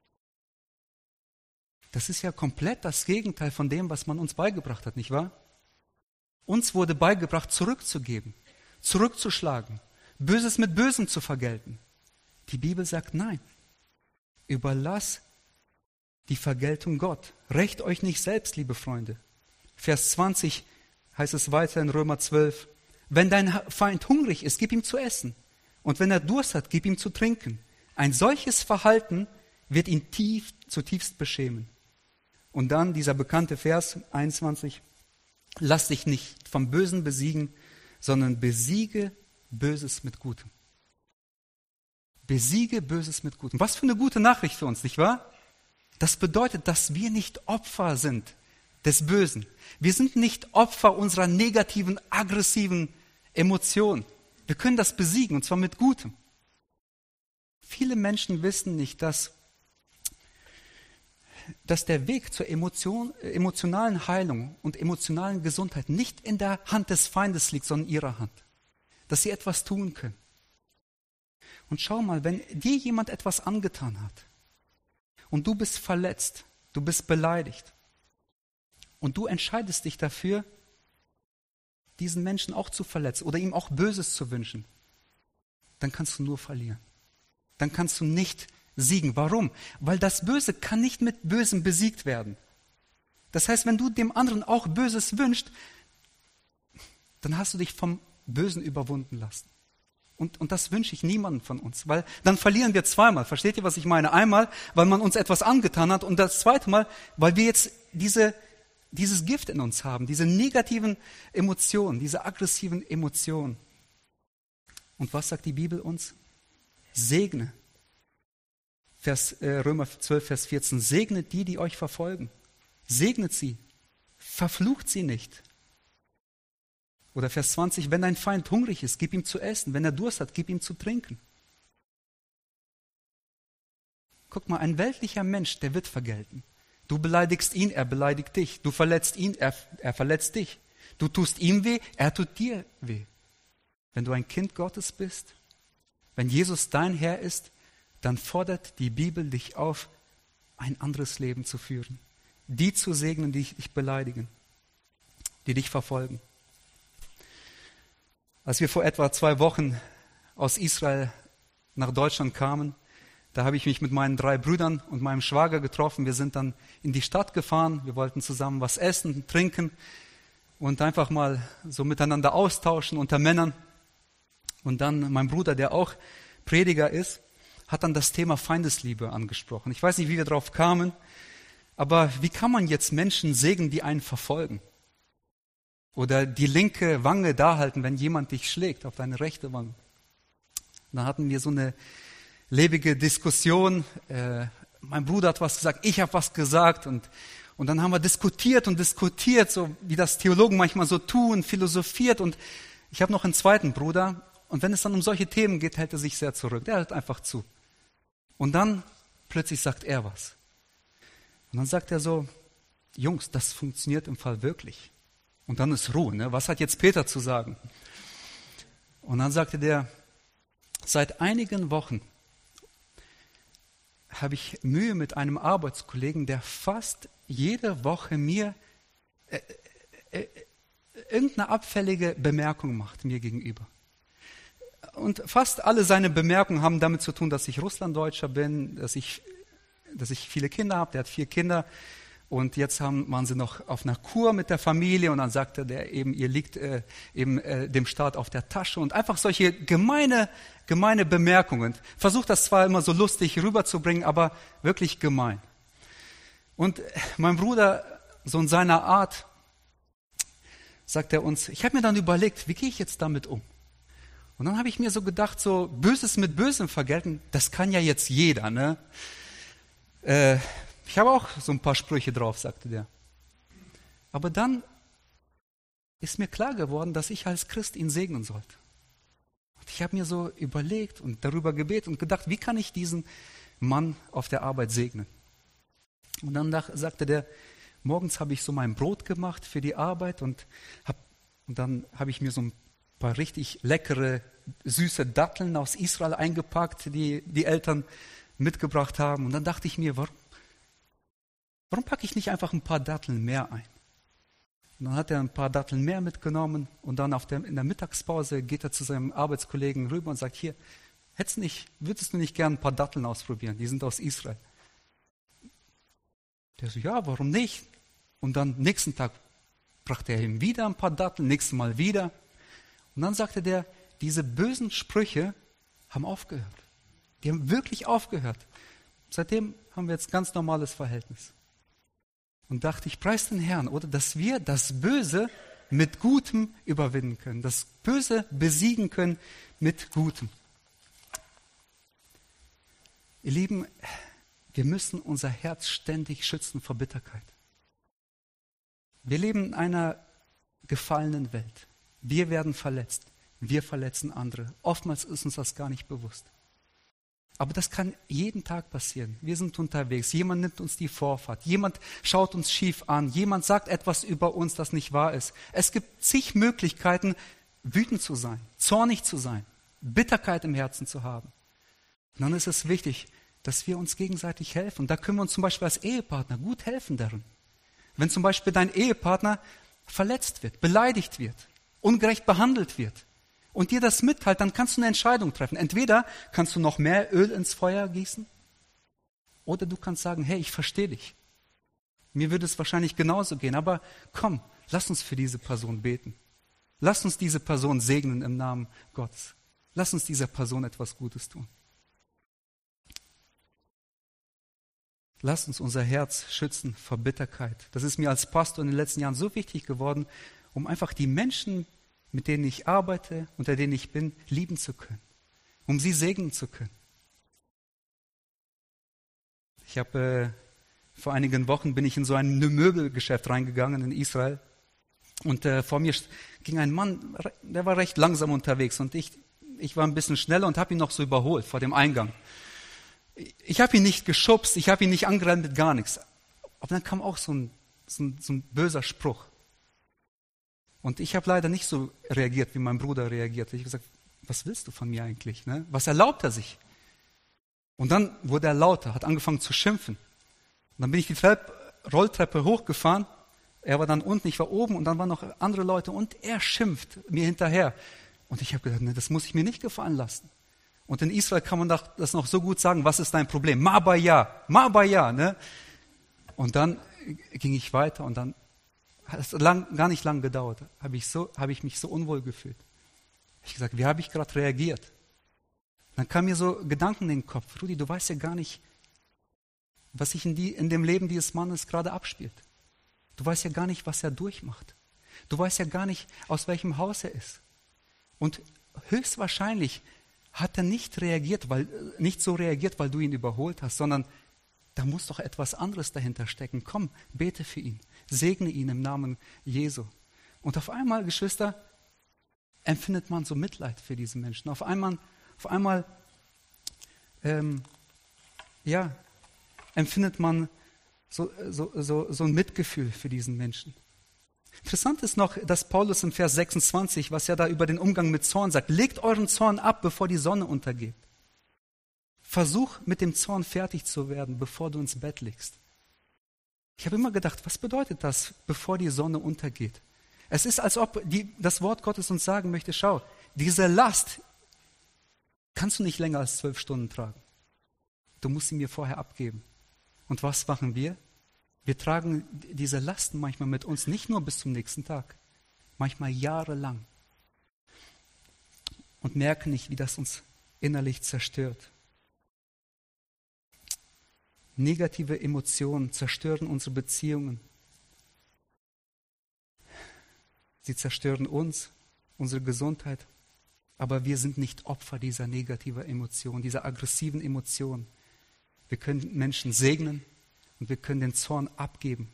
A: Das ist ja komplett das Gegenteil von dem, was man uns beigebracht hat, nicht wahr? Uns wurde beigebracht, zurückzugeben, zurückzuschlagen, Böses mit Bösem zu vergelten. Die Bibel sagt nein. Überlass die Vergeltung Gott. Rächt euch nicht selbst, liebe Freunde. Vers 20 heißt es weiter in Römer 12. Wenn dein Feind hungrig ist, gib ihm zu essen. Und wenn er Durst hat, gib ihm zu trinken. Ein solches Verhalten wird ihn zutiefst beschämen. Und dann dieser bekannte Vers 21, lass dich nicht vom Bösen besiegen, sondern besiege Böses mit Gutem. Besiege Böses mit Gutem. Was für eine gute Nachricht für uns, nicht wahr? Das bedeutet, dass wir nicht Opfer sind des Bösen. Wir sind nicht Opfer unserer negativen, aggressiven Emotionen. Wir können das besiegen, und zwar mit Gutem. Viele Menschen wissen nicht, dass der Weg zur emotionalen Heilung und emotionalen Gesundheit nicht in der Hand des Feindes liegt, sondern in ihrer Hand. Dass sie etwas tun können. Und schau mal, wenn dir jemand etwas angetan hat und du bist verletzt, du bist beleidigt und du entscheidest dich dafür, diesen Menschen auch zu verletzen oder ihm auch Böses zu wünschen, dann kannst du nur verlieren. Dann kannst du nicht siegen. Warum? Weil das Böse kann nicht mit Bösem besiegt werden. Das heißt, wenn du dem anderen auch Böses wünschst, dann hast du dich vom Bösen überwunden lassen. Und das wünsche ich niemandem von uns, weil dann verlieren wir zweimal. Versteht ihr, was ich meine? Einmal, weil man uns etwas angetan hat, und das zweite Mal, weil wir jetzt dieses Gift in uns haben, diese negativen Emotionen, diese aggressiven Emotionen. Und was sagt die Bibel uns? Segne. Römer 12, Vers 14. Segnet die euch verfolgen. Segnet sie. Verflucht sie nicht. Oder Vers 20, wenn dein Feind hungrig ist, gib ihm zu essen. Wenn er Durst hat, gib ihm zu trinken. Guck mal, ein weltlicher Mensch, der wird vergelten. Du beleidigst ihn, er beleidigt dich. Du verletzt ihn, er verletzt dich. Du tust ihm weh, er tut dir weh. Wenn du ein Kind Gottes bist, wenn Jesus dein Herr ist, dann fordert die Bibel dich auf, ein anderes Leben zu führen. Die zu segnen, die dich beleidigen, die dich verfolgen. Als wir vor etwa 2 Wochen aus Israel nach Deutschland kamen, da habe ich mich mit meinen 3 Brüdern und meinem Schwager getroffen. Wir sind dann in die Stadt gefahren. Wir wollten zusammen was essen, trinken und einfach mal so miteinander austauschen unter Männern. Und dann mein Bruder, der auch Prediger ist, hat dann das Thema Feindesliebe angesprochen. Ich weiß nicht, wie wir drauf kamen, aber wie kann man jetzt Menschen segnen, die einen verfolgen? Oder die linke Wange da halten, wenn jemand dich schlägt, auf deine rechte Wange. Da hatten wir so eine lebige Diskussion. Mein Bruder hat was gesagt, ich habe was gesagt. Und dann haben wir diskutiert, so wie das Theologen manchmal so tun, philosophiert. Und ich habe noch einen zweiten Bruder. Und wenn es dann um solche Themen geht, hält er sich sehr zurück. Der hört einfach zu. Und dann plötzlich sagt er was. Und dann sagt er so, Jungs, das funktioniert im Fall wirklich. Und dann ist Ruhe, ne? Was hat jetzt Peter zu sagen? Und dann sagte der, seit einigen Wochen habe ich Mühe mit einem Arbeitskollegen, der fast jede Woche mir irgendeine abfällige Bemerkung macht, mir gegenüber. Und fast alle seine Bemerkungen haben damit zu tun, dass ich Russlanddeutscher bin, dass ich viele Kinder habe. Der hat 4 Kinder. Und jetzt waren sie noch auf einer Kur mit der Familie und dann sagte der eben, ihr liegt dem Staat auf der Tasche und einfach solche gemeine Bemerkungen. Versucht das zwar immer so lustig rüberzubringen, aber wirklich gemein. Und mein Bruder, so in seiner Art, sagt er uns, ich habe mir dann überlegt, wie gehe ich jetzt damit um? Und dann habe ich mir so gedacht, so Böses mit Bösem vergelten, das kann ja jetzt jeder, ne? Ich habe auch so ein paar Sprüche drauf, sagte der. Aber dann ist mir klar geworden, dass ich als Christ ihn segnen sollte. Und ich habe mir so überlegt und darüber gebetet und gedacht, wie kann ich diesen Mann auf der Arbeit segnen? Und dann sagte der, morgens habe ich so mein Brot gemacht für die Arbeit und dann habe ich mir so ein paar richtig leckere, süße Datteln aus Israel eingepackt, die die Eltern mitgebracht haben. Und dann dachte ich mir, warum packe ich nicht einfach ein paar Datteln mehr ein? Und dann hat er ein paar Datteln mehr mitgenommen und dann in der Mittagspause geht er zu seinem Arbeitskollegen rüber und sagt, hier, würdest du nicht gern ein paar Datteln ausprobieren? Die sind aus Israel. Der so, ja, warum nicht? Und dann nächsten Tag brachte er ihm wieder ein paar Datteln, nächstes Mal wieder. Und dann sagte der, diese bösen Sprüche haben aufgehört. Die haben wirklich aufgehört. Seitdem haben wir jetzt ein ganz normales Verhältnis. und dachte, ich preise den Herrn, oder dass wir das Böse mit Gutem überwinden können, das Böse besiegen können mit Gutem. Ihr Lieben, wir müssen unser Herz ständig schützen vor Bitterkeit. Wir leben in einer gefallenen Welt. Wir werden verletzt. Wir verletzen andere. Oftmals ist uns das gar nicht bewusst. Aber das kann jeden Tag passieren. Wir sind unterwegs. Jemand nimmt uns die Vorfahrt. Jemand schaut uns schief an. Jemand sagt etwas über uns, das nicht wahr ist. Es gibt zig Möglichkeiten, wütend zu sein, zornig zu sein, Bitterkeit im Herzen zu haben. Und dann ist es wichtig, dass wir uns gegenseitig helfen. Da können wir uns zum Beispiel als Ehepartner gut helfen darin. Wenn zum Beispiel dein Ehepartner verletzt wird, beleidigt wird, ungerecht behandelt wird und dir das mitteilt, dann kannst du eine Entscheidung treffen. Entweder kannst du noch mehr Öl ins Feuer gießen oder du kannst sagen, hey, ich verstehe dich. Mir würde es wahrscheinlich genauso gehen, aber komm, lass uns für diese Person beten. Lass uns diese Person segnen im Namen Gottes. Lass uns dieser Person etwas Gutes tun. Lass uns unser Herz schützen vor Bitterkeit. Das ist mir als Pastor in den letzten Jahren so wichtig geworden, um einfach die Menschen, mit denen ich arbeite, unter denen ich bin, lieben zu können, um sie segnen zu können. Ich habe vor einigen Wochen bin ich in so ein Möbelgeschäft reingegangen in Israel und vor mir ging ein Mann, der war recht langsam unterwegs und ich war ein bisschen schneller und habe ihn noch so überholt vor dem Eingang. Ich habe ihn nicht geschubst, ich habe ihn nicht angerannt mit gar nichts. Aber dann kam auch so ein böser Spruch. Und ich habe leider nicht so reagiert, wie mein Bruder reagiert. Ich habe gesagt, was willst du von mir eigentlich? Ne? Was erlaubt er sich? Und dann wurde er lauter, hat angefangen zu schimpfen. Und dann bin ich die Rolltreppe hochgefahren. Er war dann unten, ich war oben und dann waren noch andere Leute und er schimpft mir hinterher. Und ich habe gedacht, ne, das muss ich mir nicht gefallen lassen. Und in Israel kann man das noch so gut sagen, was ist dein Problem? Ma ba ja. Ne? Und dann ging ich weiter und dann hat es gar nicht lang gedauert, habe ich mich so unwohl gefühlt. Ich habe gesagt, wie habe ich gerade reagiert? Dann kamen mir so Gedanken in den Kopf. Rudi, du weißt ja gar nicht, was sich in dem Leben dieses Mannes gerade abspielt. Du weißt ja gar nicht, was er durchmacht. Du weißt ja gar nicht, aus welchem Haus er ist. Und höchstwahrscheinlich hat er nicht so reagiert, weil du ihn überholt hast, sondern da muss doch etwas anderes dahinter stecken. Komm, bete für ihn, segne ihn im Namen Jesu. Und auf einmal, Geschwister, empfindet man so Mitleid für diese Menschen. Auf einmal empfindet man so ein Mitgefühl für diesen Menschen. Interessant ist noch, dass Paulus im Vers 26, was er da über den Umgang mit Zorn sagt, legt euren Zorn ab, bevor die Sonne untergeht. Versuch mit dem Zorn fertig zu werden, bevor du ins Bett legst. Ich habe immer gedacht, was bedeutet das, bevor die Sonne untergeht? Es ist, als ob das Wort Gottes uns sagen möchte, schau, diese Last kannst du nicht länger als 12 Stunden tragen. Du musst sie mir vorher abgeben. Und was machen wir? Wir tragen diese Lasten manchmal mit uns nicht nur bis zum nächsten Tag, manchmal jahrelang. Und merken nicht, wie das uns innerlich zerstört. Negative Emotionen zerstören unsere Beziehungen. Sie zerstören uns, unsere Gesundheit. Aber wir sind nicht Opfer dieser negativen Emotionen, dieser aggressiven Emotionen. Wir können Menschen segnen und wir können den Zorn abgeben.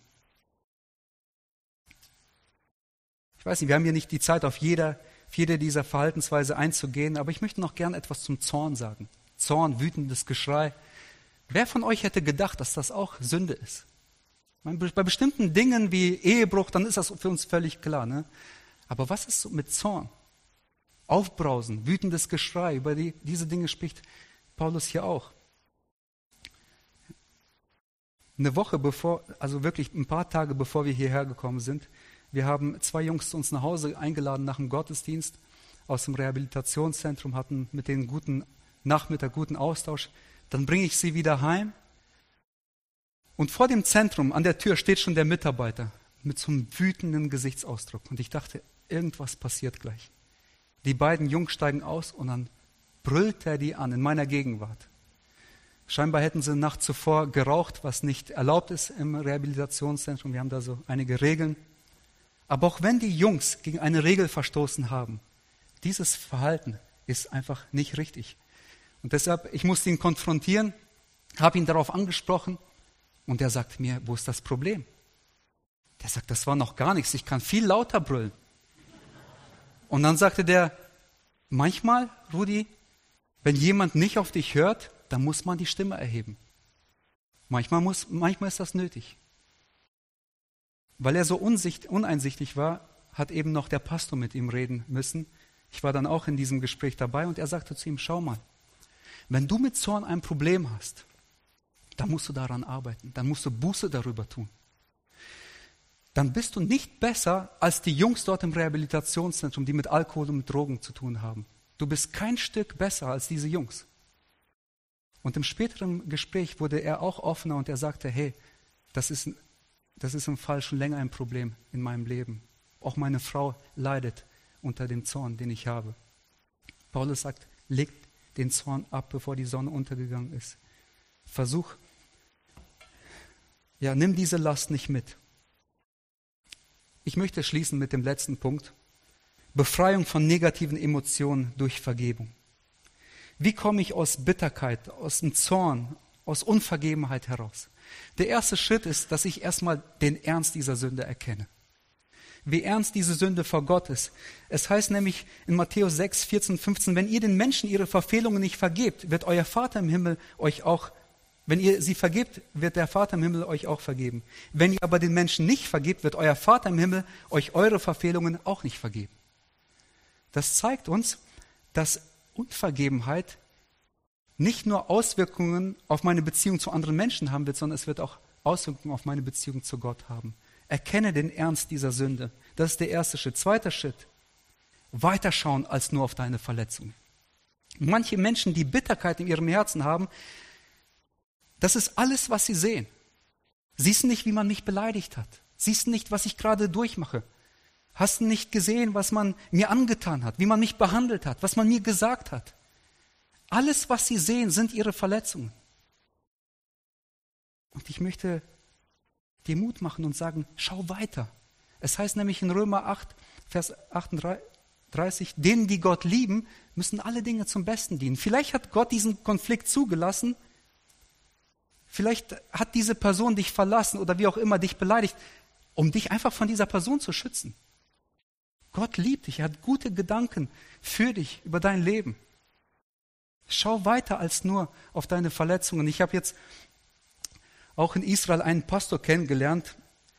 A: Ich weiß nicht, wir haben hier nicht die Zeit, auf jede dieser Verhaltensweise einzugehen, aber ich möchte noch gern etwas zum Zorn sagen. Zorn, wütendes Geschrei. Wer von euch hätte gedacht, dass das auch Sünde ist? Bei bestimmten Dingen wie Ehebruch, dann ist das für uns völlig klar. Ne? Aber was ist mit Zorn? Aufbrausen, wütendes Geschrei, über diese Dinge spricht Paulus hier auch. Eine Woche also wirklich ein paar Tage bevor wir hierher gekommen sind, wir haben 2 Jungs zu uns nach Hause eingeladen nach dem Gottesdienst aus dem Rehabilitationszentrum, hatten mit denen guten Nachmittag, guten Austausch. Dann bringe ich sie wieder heim und vor dem Zentrum an der Tür steht schon der Mitarbeiter mit so einem wütenden Gesichtsausdruck. Und ich dachte, irgendwas passiert gleich. Die beiden Jungs steigen aus und dann brüllt er die an in meiner Gegenwart. Scheinbar hätten sie Nacht zuvor geraucht, was nicht erlaubt ist im Rehabilitationszentrum. Wir haben da so einige Regeln. Aber auch wenn die Jungs gegen eine Regel verstoßen haben, dieses Verhalten ist einfach nicht richtig. Und deshalb, ich musste ihn konfrontieren, habe ihn darauf angesprochen und er sagt mir, wo ist das Problem? Der sagt, das war noch gar nichts, ich kann viel lauter brüllen. Und dann sagte der, manchmal, Rudi, wenn jemand nicht auf dich hört, dann muss man die Stimme erheben. Manchmal ist das nötig. Weil er so uneinsichtig war, hat eben noch der Pastor mit ihm reden müssen. Ich war dann auch in diesem Gespräch dabei und er sagte zu ihm, schau mal, wenn du mit Zorn ein Problem hast, dann musst du daran arbeiten, dann musst du Buße darüber tun. Dann bist du nicht besser als die Jungs dort im Rehabilitationszentrum, die mit Alkohol und mit Drogen zu tun haben. Du bist kein Stück besser als diese Jungs. Und im späteren Gespräch wurde er auch offener und er sagte, hey, das ist im Fall schon länger ein Problem in meinem Leben. Auch meine Frau leidet unter dem Zorn, den ich habe. Paulus sagt, leg den Zorn ab, bevor die Sonne untergegangen ist. Nimm diese Last nicht mit. Ich möchte schließen mit dem letzten Punkt. Befreiung von negativen Emotionen durch Vergebung. Wie komme ich aus Bitterkeit, aus dem Zorn, aus Unvergebenheit heraus? Der erste Schritt ist, dass ich erstmal den Ernst dieser Sünde erkenne. Wie ernst diese Sünde vor Gott ist. Es heißt nämlich in Matthäus 6, 14, 15, wenn ihr den Menschen ihre Verfehlungen nicht vergebt, wird euer Vater im Himmel euch auch, wenn ihr sie vergebt, wird der Vater im Himmel euch auch vergeben. Wenn ihr aber den Menschen nicht vergebt, wird euer Vater im Himmel euch eure Verfehlungen auch nicht vergeben. Das zeigt uns, dass Unvergebenheit nicht nur Auswirkungen auf meine Beziehung zu anderen Menschen haben wird, sondern es wird auch Auswirkungen auf meine Beziehung zu Gott haben. Erkenne den Ernst dieser Sünde. Das ist der erste Schritt. Zweiter Schritt, weiterschauen als nur auf deine Verletzung. Manche Menschen, die Bitterkeit in ihrem Herzen haben, das ist alles, was sie sehen. Siehst du nicht, wie man mich beleidigt hat? Siehst du nicht, was ich gerade durchmache? Hast du nicht gesehen, was man mir angetan hat, wie man mich behandelt hat, was man mir gesagt hat? Alles, was sie sehen, sind ihre Verletzungen. Und ich möchte dir Mut machen und sagen, schau weiter. Es heißt nämlich in Römer 8, Vers 38, denen, die Gott lieben, müssen alle Dinge zum Besten dienen. Vielleicht hat Gott diesen Konflikt zugelassen. Vielleicht hat diese Person dich verlassen oder wie auch immer dich beleidigt, um dich einfach von dieser Person zu schützen. Gott liebt dich, er hat gute Gedanken für dich, über dein Leben. Schau weiter als nur auf deine Verletzungen. Ich habe jetzt auch in Israel einen Pastor kennengelernt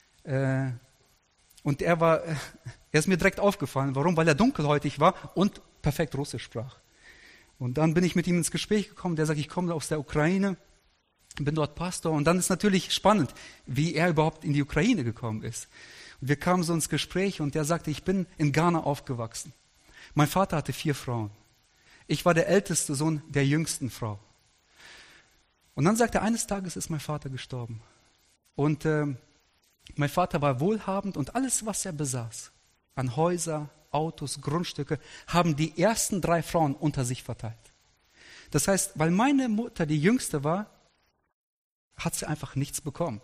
A: und er ist mir direkt aufgefallen. Warum? Weil er dunkelhäutig war und perfekt Russisch sprach. Und dann bin ich mit ihm ins Gespräch gekommen. Der sagt, ich komme aus der Ukraine, bin dort Pastor. Und dann ist natürlich spannend, wie er überhaupt in die Ukraine gekommen ist. Und wir kamen so ins Gespräch und er sagte, ich bin in Ghana aufgewachsen. Mein Vater hatte 4 Frauen. Ich war der älteste Sohn der jüngsten Frau. Und dann sagte er, eines Tages ist mein Vater gestorben. Und mein Vater war wohlhabend und alles, was er besaß, an Häuser, Autos, Grundstücke, haben die ersten 3 Frauen unter sich verteilt. Das heißt, weil meine Mutter die jüngste war, hat sie einfach nichts bekommen.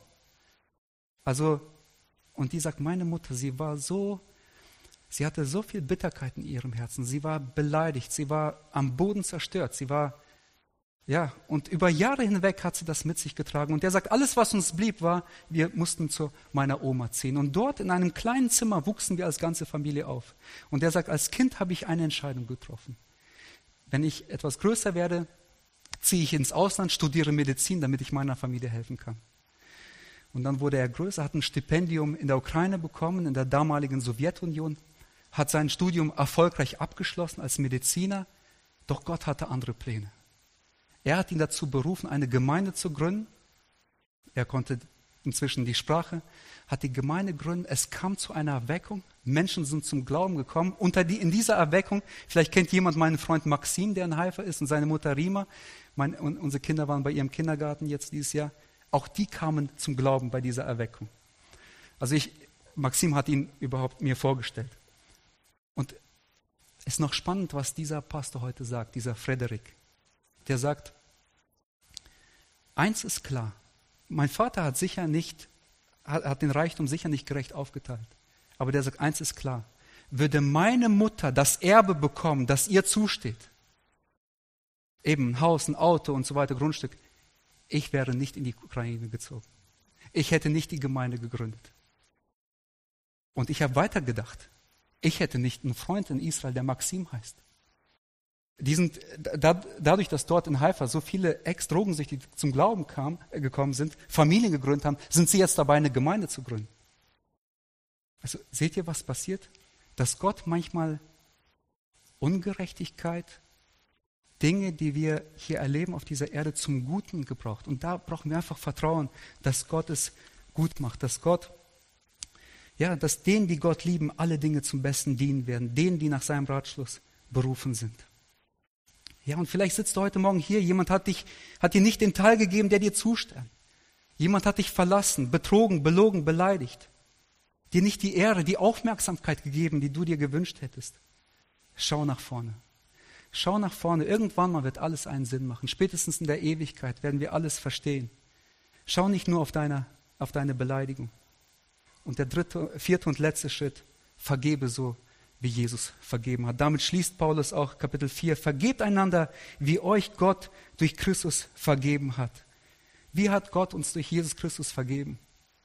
A: Und die sagt, meine Mutter, sie hatte so viel Bitterkeit in ihrem Herzen, sie war beleidigt, sie war am Boden zerstört, und über Jahre hinweg hat sie das mit sich getragen. Und er sagt, alles, was uns blieb, war, wir mussten zu meiner Oma ziehen. Und dort in einem kleinen Zimmer wuchsen wir als ganze Familie auf. Und er sagt, als Kind habe ich eine Entscheidung getroffen. Wenn ich etwas größer werde, ziehe ich ins Ausland, studiere Medizin, damit ich meiner Familie helfen kann. Und dann wurde er größer, hat ein Stipendium in der Ukraine bekommen, in der damaligen Sowjetunion, hat sein Studium erfolgreich abgeschlossen als Mediziner, doch Gott hatte andere Pläne. Er hat ihn dazu berufen, eine Gemeinde zu gründen. Er konnte inzwischen die Sprache, hat die Gemeinde gegründet. Es kam zu einer Erweckung. Menschen sind zum Glauben gekommen. In dieser Erweckung, vielleicht kennt jemand meinen Freund Maxim, der in Haifa ist, und seine Mutter Rima. Unsere Kinder waren bei ihrem Kindergarten jetzt dieses Jahr. Auch die kamen zum Glauben bei dieser Erweckung. Maxim hat ihn überhaupt mir vorgestellt. Und es ist noch spannend, was dieser Pastor heute sagt, dieser Frederik. Der sagt, eins ist klar, mein Vater hat den Reichtum sicher nicht gerecht aufgeteilt. Aber der sagt, eins ist klar, würde meine Mutter das Erbe bekommen, das ihr zusteht, eben ein Haus, ein Auto und so weiter, Grundstück, ich wäre nicht in die Ukraine gezogen. Ich hätte nicht die Gemeinde gegründet. Und ich habe weitergedacht. Ich hätte nicht einen Freund in Israel, der Maxim heißt. Dadurch, dass dort in Haifa so viele Ex-Drogensüchtige zum Glauben gekommen sind, Familien gegründet haben, sind sie jetzt dabei, eine Gemeinde zu gründen. Also seht ihr, was passiert? Dass Gott manchmal Ungerechtigkeit, Dinge, die wir hier erleben auf dieser Erde, zum Guten gebraucht. Und da brauchen wir einfach Vertrauen, dass Gott es gut macht, dass denen, die Gott lieben, alle Dinge zum Besten dienen werden, denen, die nach seinem Ratschluss berufen sind. Ja, und vielleicht sitzt du heute Morgen hier, jemand hat dir nicht den Teil gegeben, der dir zusteht. Jemand hat dich verlassen, betrogen, belogen, beleidigt. Dir nicht die Ehre, die Aufmerksamkeit gegeben, die du dir gewünscht hättest. Schau nach vorne. Schau nach vorne. Irgendwann mal wird alles einen Sinn machen. Spätestens in der Ewigkeit werden wir alles verstehen. Schau nicht nur auf deine Beleidigung. Und der vierte und letzte Schritt, vergebe so, wie Jesus vergeben hat. Damit schließt Paulus auch Kapitel 4. Vergebt einander, wie euch Gott durch Christus vergeben hat. Wie hat Gott uns durch Jesus Christus vergeben?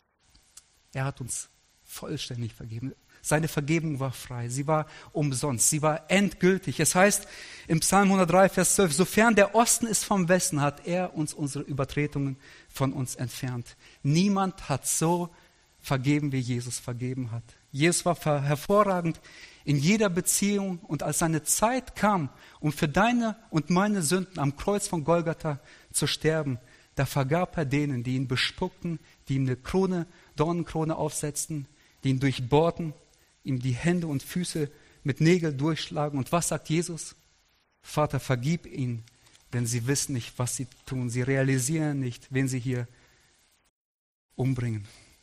A: Er hat uns vollständig vergeben. Seine Vergebung war frei, sie war umsonst, sie war endgültig. Es heißt im Psalm 103, Vers 12, sofern der Osten ist vom Westen, hat er uns unsere Übertretungen von uns entfernt. Niemand hat so vergeben, wie Jesus vergeben hat. Jesus war hervorragend in jeder Beziehung und als seine Zeit kam, um für deine und meine Sünden am Kreuz von Golgatha zu sterben, da vergab er denen, die ihn bespuckten, die ihm eine Dornenkrone aufsetzten, die ihn durchbohrten, ihm die Hände und Füße mit Nägeln durchschlagen. Und was sagt Jesus? Vater, vergib ihnen, denn sie wissen nicht, was sie tun. Sie realisieren nicht, wen sie hier umbringen.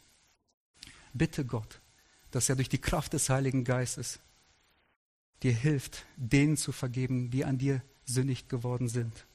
A: Bitte Gott, dass er durch die Kraft des Heiligen Geistes dir hilft, denen zu vergeben, die an dir sündig geworden sind.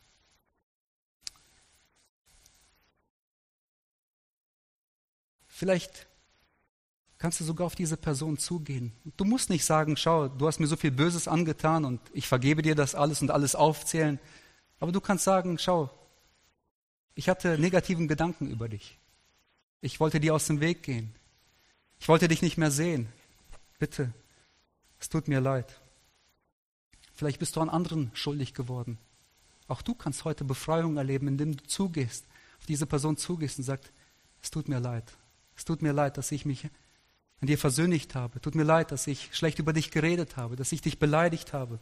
A: Vielleicht kannst du sogar auf diese Person zugehen. Du musst nicht sagen, schau, du hast mir so viel Böses angetan und ich vergebe dir das alles und alles aufzählen. Aber du kannst sagen, schau, ich hatte negativen Gedanken über dich. Ich wollte dir aus dem Weg gehen. Ich wollte dich nicht mehr sehen. Bitte, es tut mir leid. Vielleicht bist du an anderen schuldig geworden. Auch du kannst heute Befreiung erleben, indem du zugehst, auf diese Person zugehst und sagst, es tut mir leid. Es tut mir leid, dass ich mich an dir versündigt habe. Tut mir leid, dass ich schlecht über dich geredet habe, dass ich dich beleidigt habe.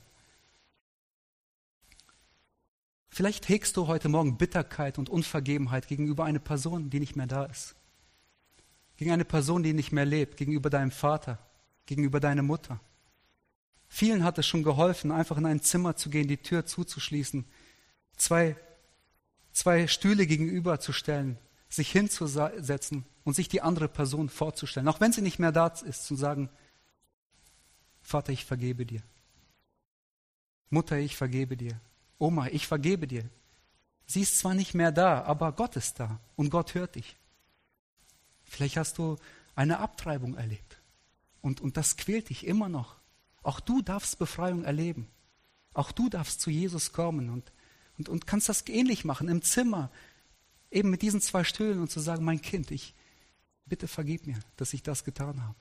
A: Vielleicht hegst du heute Morgen Bitterkeit und Unvergebenheit gegenüber einer Person, die nicht mehr da ist. Gegen eine Person, die nicht mehr lebt, gegenüber deinem Vater, gegenüber deiner Mutter. Vielen hat es schon geholfen, einfach in ein Zimmer zu gehen, die Tür zuzuschließen, zwei Stühle gegenüberzustellen, sich hinzusetzen und sich die andere Person vorzustellen, auch wenn sie nicht mehr da ist, zu sagen, Vater, ich vergebe dir. Mutter, ich vergebe dir. Oma, ich vergebe dir. Sie ist zwar nicht mehr da, aber Gott ist da und Gott hört dich. Vielleicht hast du eine Abtreibung erlebt und das quält dich immer noch. Auch du darfst Befreiung erleben. Auch du darfst zu Jesus kommen und kannst das ähnlich machen, im Zimmer, eben mit diesen 2 Stühlen und zu sagen, mein Kind, bitte vergib mir, dass ich das getan habe.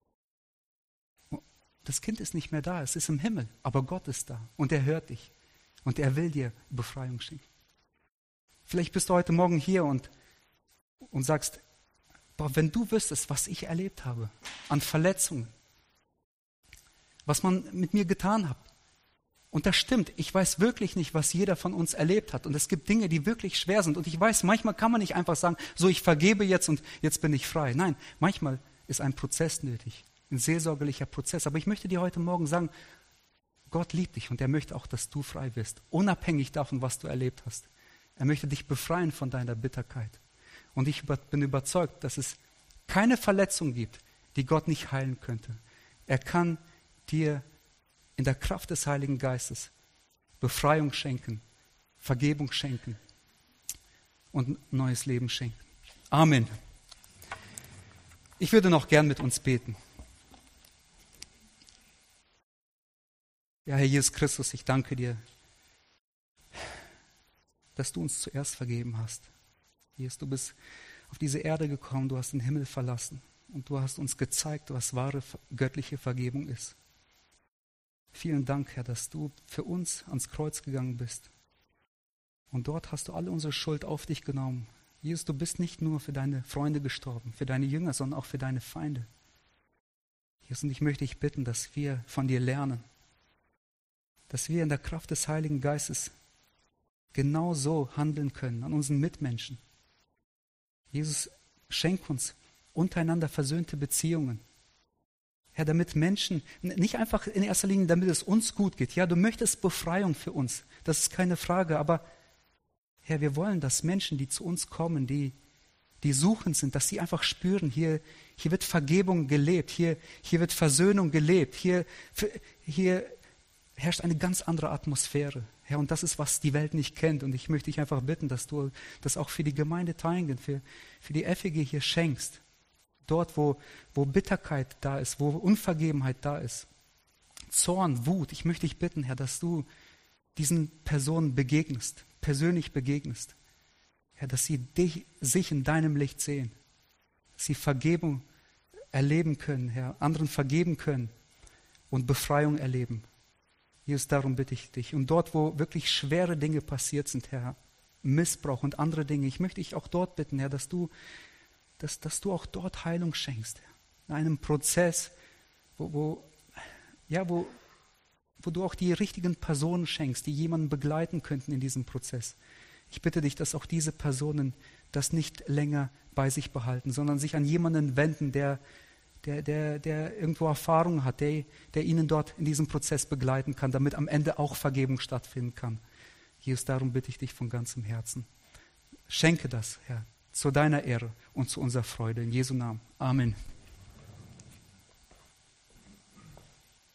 A: Das Kind ist nicht mehr da, es ist im Himmel, aber Gott ist da und er hört dich und er will dir Befreiung schenken. Vielleicht bist du heute Morgen hier und sagst, wenn du wüsstest, was ich erlebt habe an Verletzungen, was man mit mir getan hat. Und das stimmt, ich weiß wirklich nicht, was jeder von uns erlebt hat. Und es gibt Dinge, die wirklich schwer sind. Und ich weiß, manchmal kann man nicht einfach sagen, so ich vergebe jetzt und jetzt bin ich frei. Nein, manchmal ist ein Prozess nötig, ein seelsorgerlicher Prozess. Aber ich möchte dir heute Morgen sagen, Gott liebt dich und er möchte auch, dass du frei wirst, unabhängig davon, was du erlebt hast. Er möchte dich befreien von deiner Bitterkeit. Und ich bin überzeugt, dass es keine Verletzung gibt, die Gott nicht heilen könnte. Er kann dir in der Kraft des Heiligen Geistes Befreiung schenken, Vergebung schenken. und neues Leben schenken. Amen. Ich würde noch gern mit uns beten. Ja, Herr Jesus Christus, ich danke dir, dass du uns zuerst vergeben hast. Jesus, du bist auf diese Erde gekommen, du hast den Himmel verlassen und du hast uns gezeigt, was wahre göttliche Vergebung ist. Vielen Dank, Herr, dass du für uns ans Kreuz gegangen bist. Und dort hast du alle unsere Schuld auf dich genommen. Jesus, du bist nicht nur für deine Freunde gestorben, für deine Jünger, sondern auch für deine Feinde. Jesus, und ich möchte dich bitten, dass wir von dir lernen, dass wir in der Kraft des Heiligen Geistes genau so handeln können an unseren Mitmenschen. Jesus, schenk uns untereinander versöhnte Beziehungen. Herr, damit Menschen, nicht einfach in erster Linie, damit es uns gut geht. Ja, du möchtest Befreiung für uns, das ist keine Frage, aber Herr, wir wollen, dass Menschen, die zu uns kommen, die suchend sind, dass sie einfach spüren, hier wird Vergebung gelebt, hier wird Versöhnung gelebt, hier herrscht eine ganz andere Atmosphäre. Herr, und das ist, was die Welt nicht kennt. Und ich möchte dich einfach bitten, dass du das auch für die Gemeinde Thayngen, für die FEG hier schenkst. Dort, wo Bitterkeit da ist, wo Unvergebenheit da ist, Zorn, Wut. Ich möchte dich bitten, Herr, dass du diesen Personen begegnest, persönlich begegnest. Herr, dass sie sich in deinem Licht sehen, dass sie Vergebung erleben können, Herr, anderen vergeben können und Befreiung erleben. Jesus, darum bitte ich dich. Und dort, wo wirklich schwere Dinge passiert sind, Herr, Missbrauch und andere Dinge, ich möchte dich auch dort bitten, Herr, dass du auch dort Heilung schenkst. In einem Prozess, wo du auch die richtigen Personen schenkst, die jemanden begleiten könnten in diesem Prozess. Ich bitte dich, dass auch diese Personen das nicht länger bei sich behalten, sondern sich an jemanden wenden, der irgendwo Erfahrung hat, der ihnen dort in diesem Prozess begleiten kann, damit am Ende auch Vergebung stattfinden kann. Jesus, darum bitte ich dich von ganzem Herzen. Schenke das, Herr, zu deiner Ehre und zu unserer Freude. In Jesu Namen. Amen.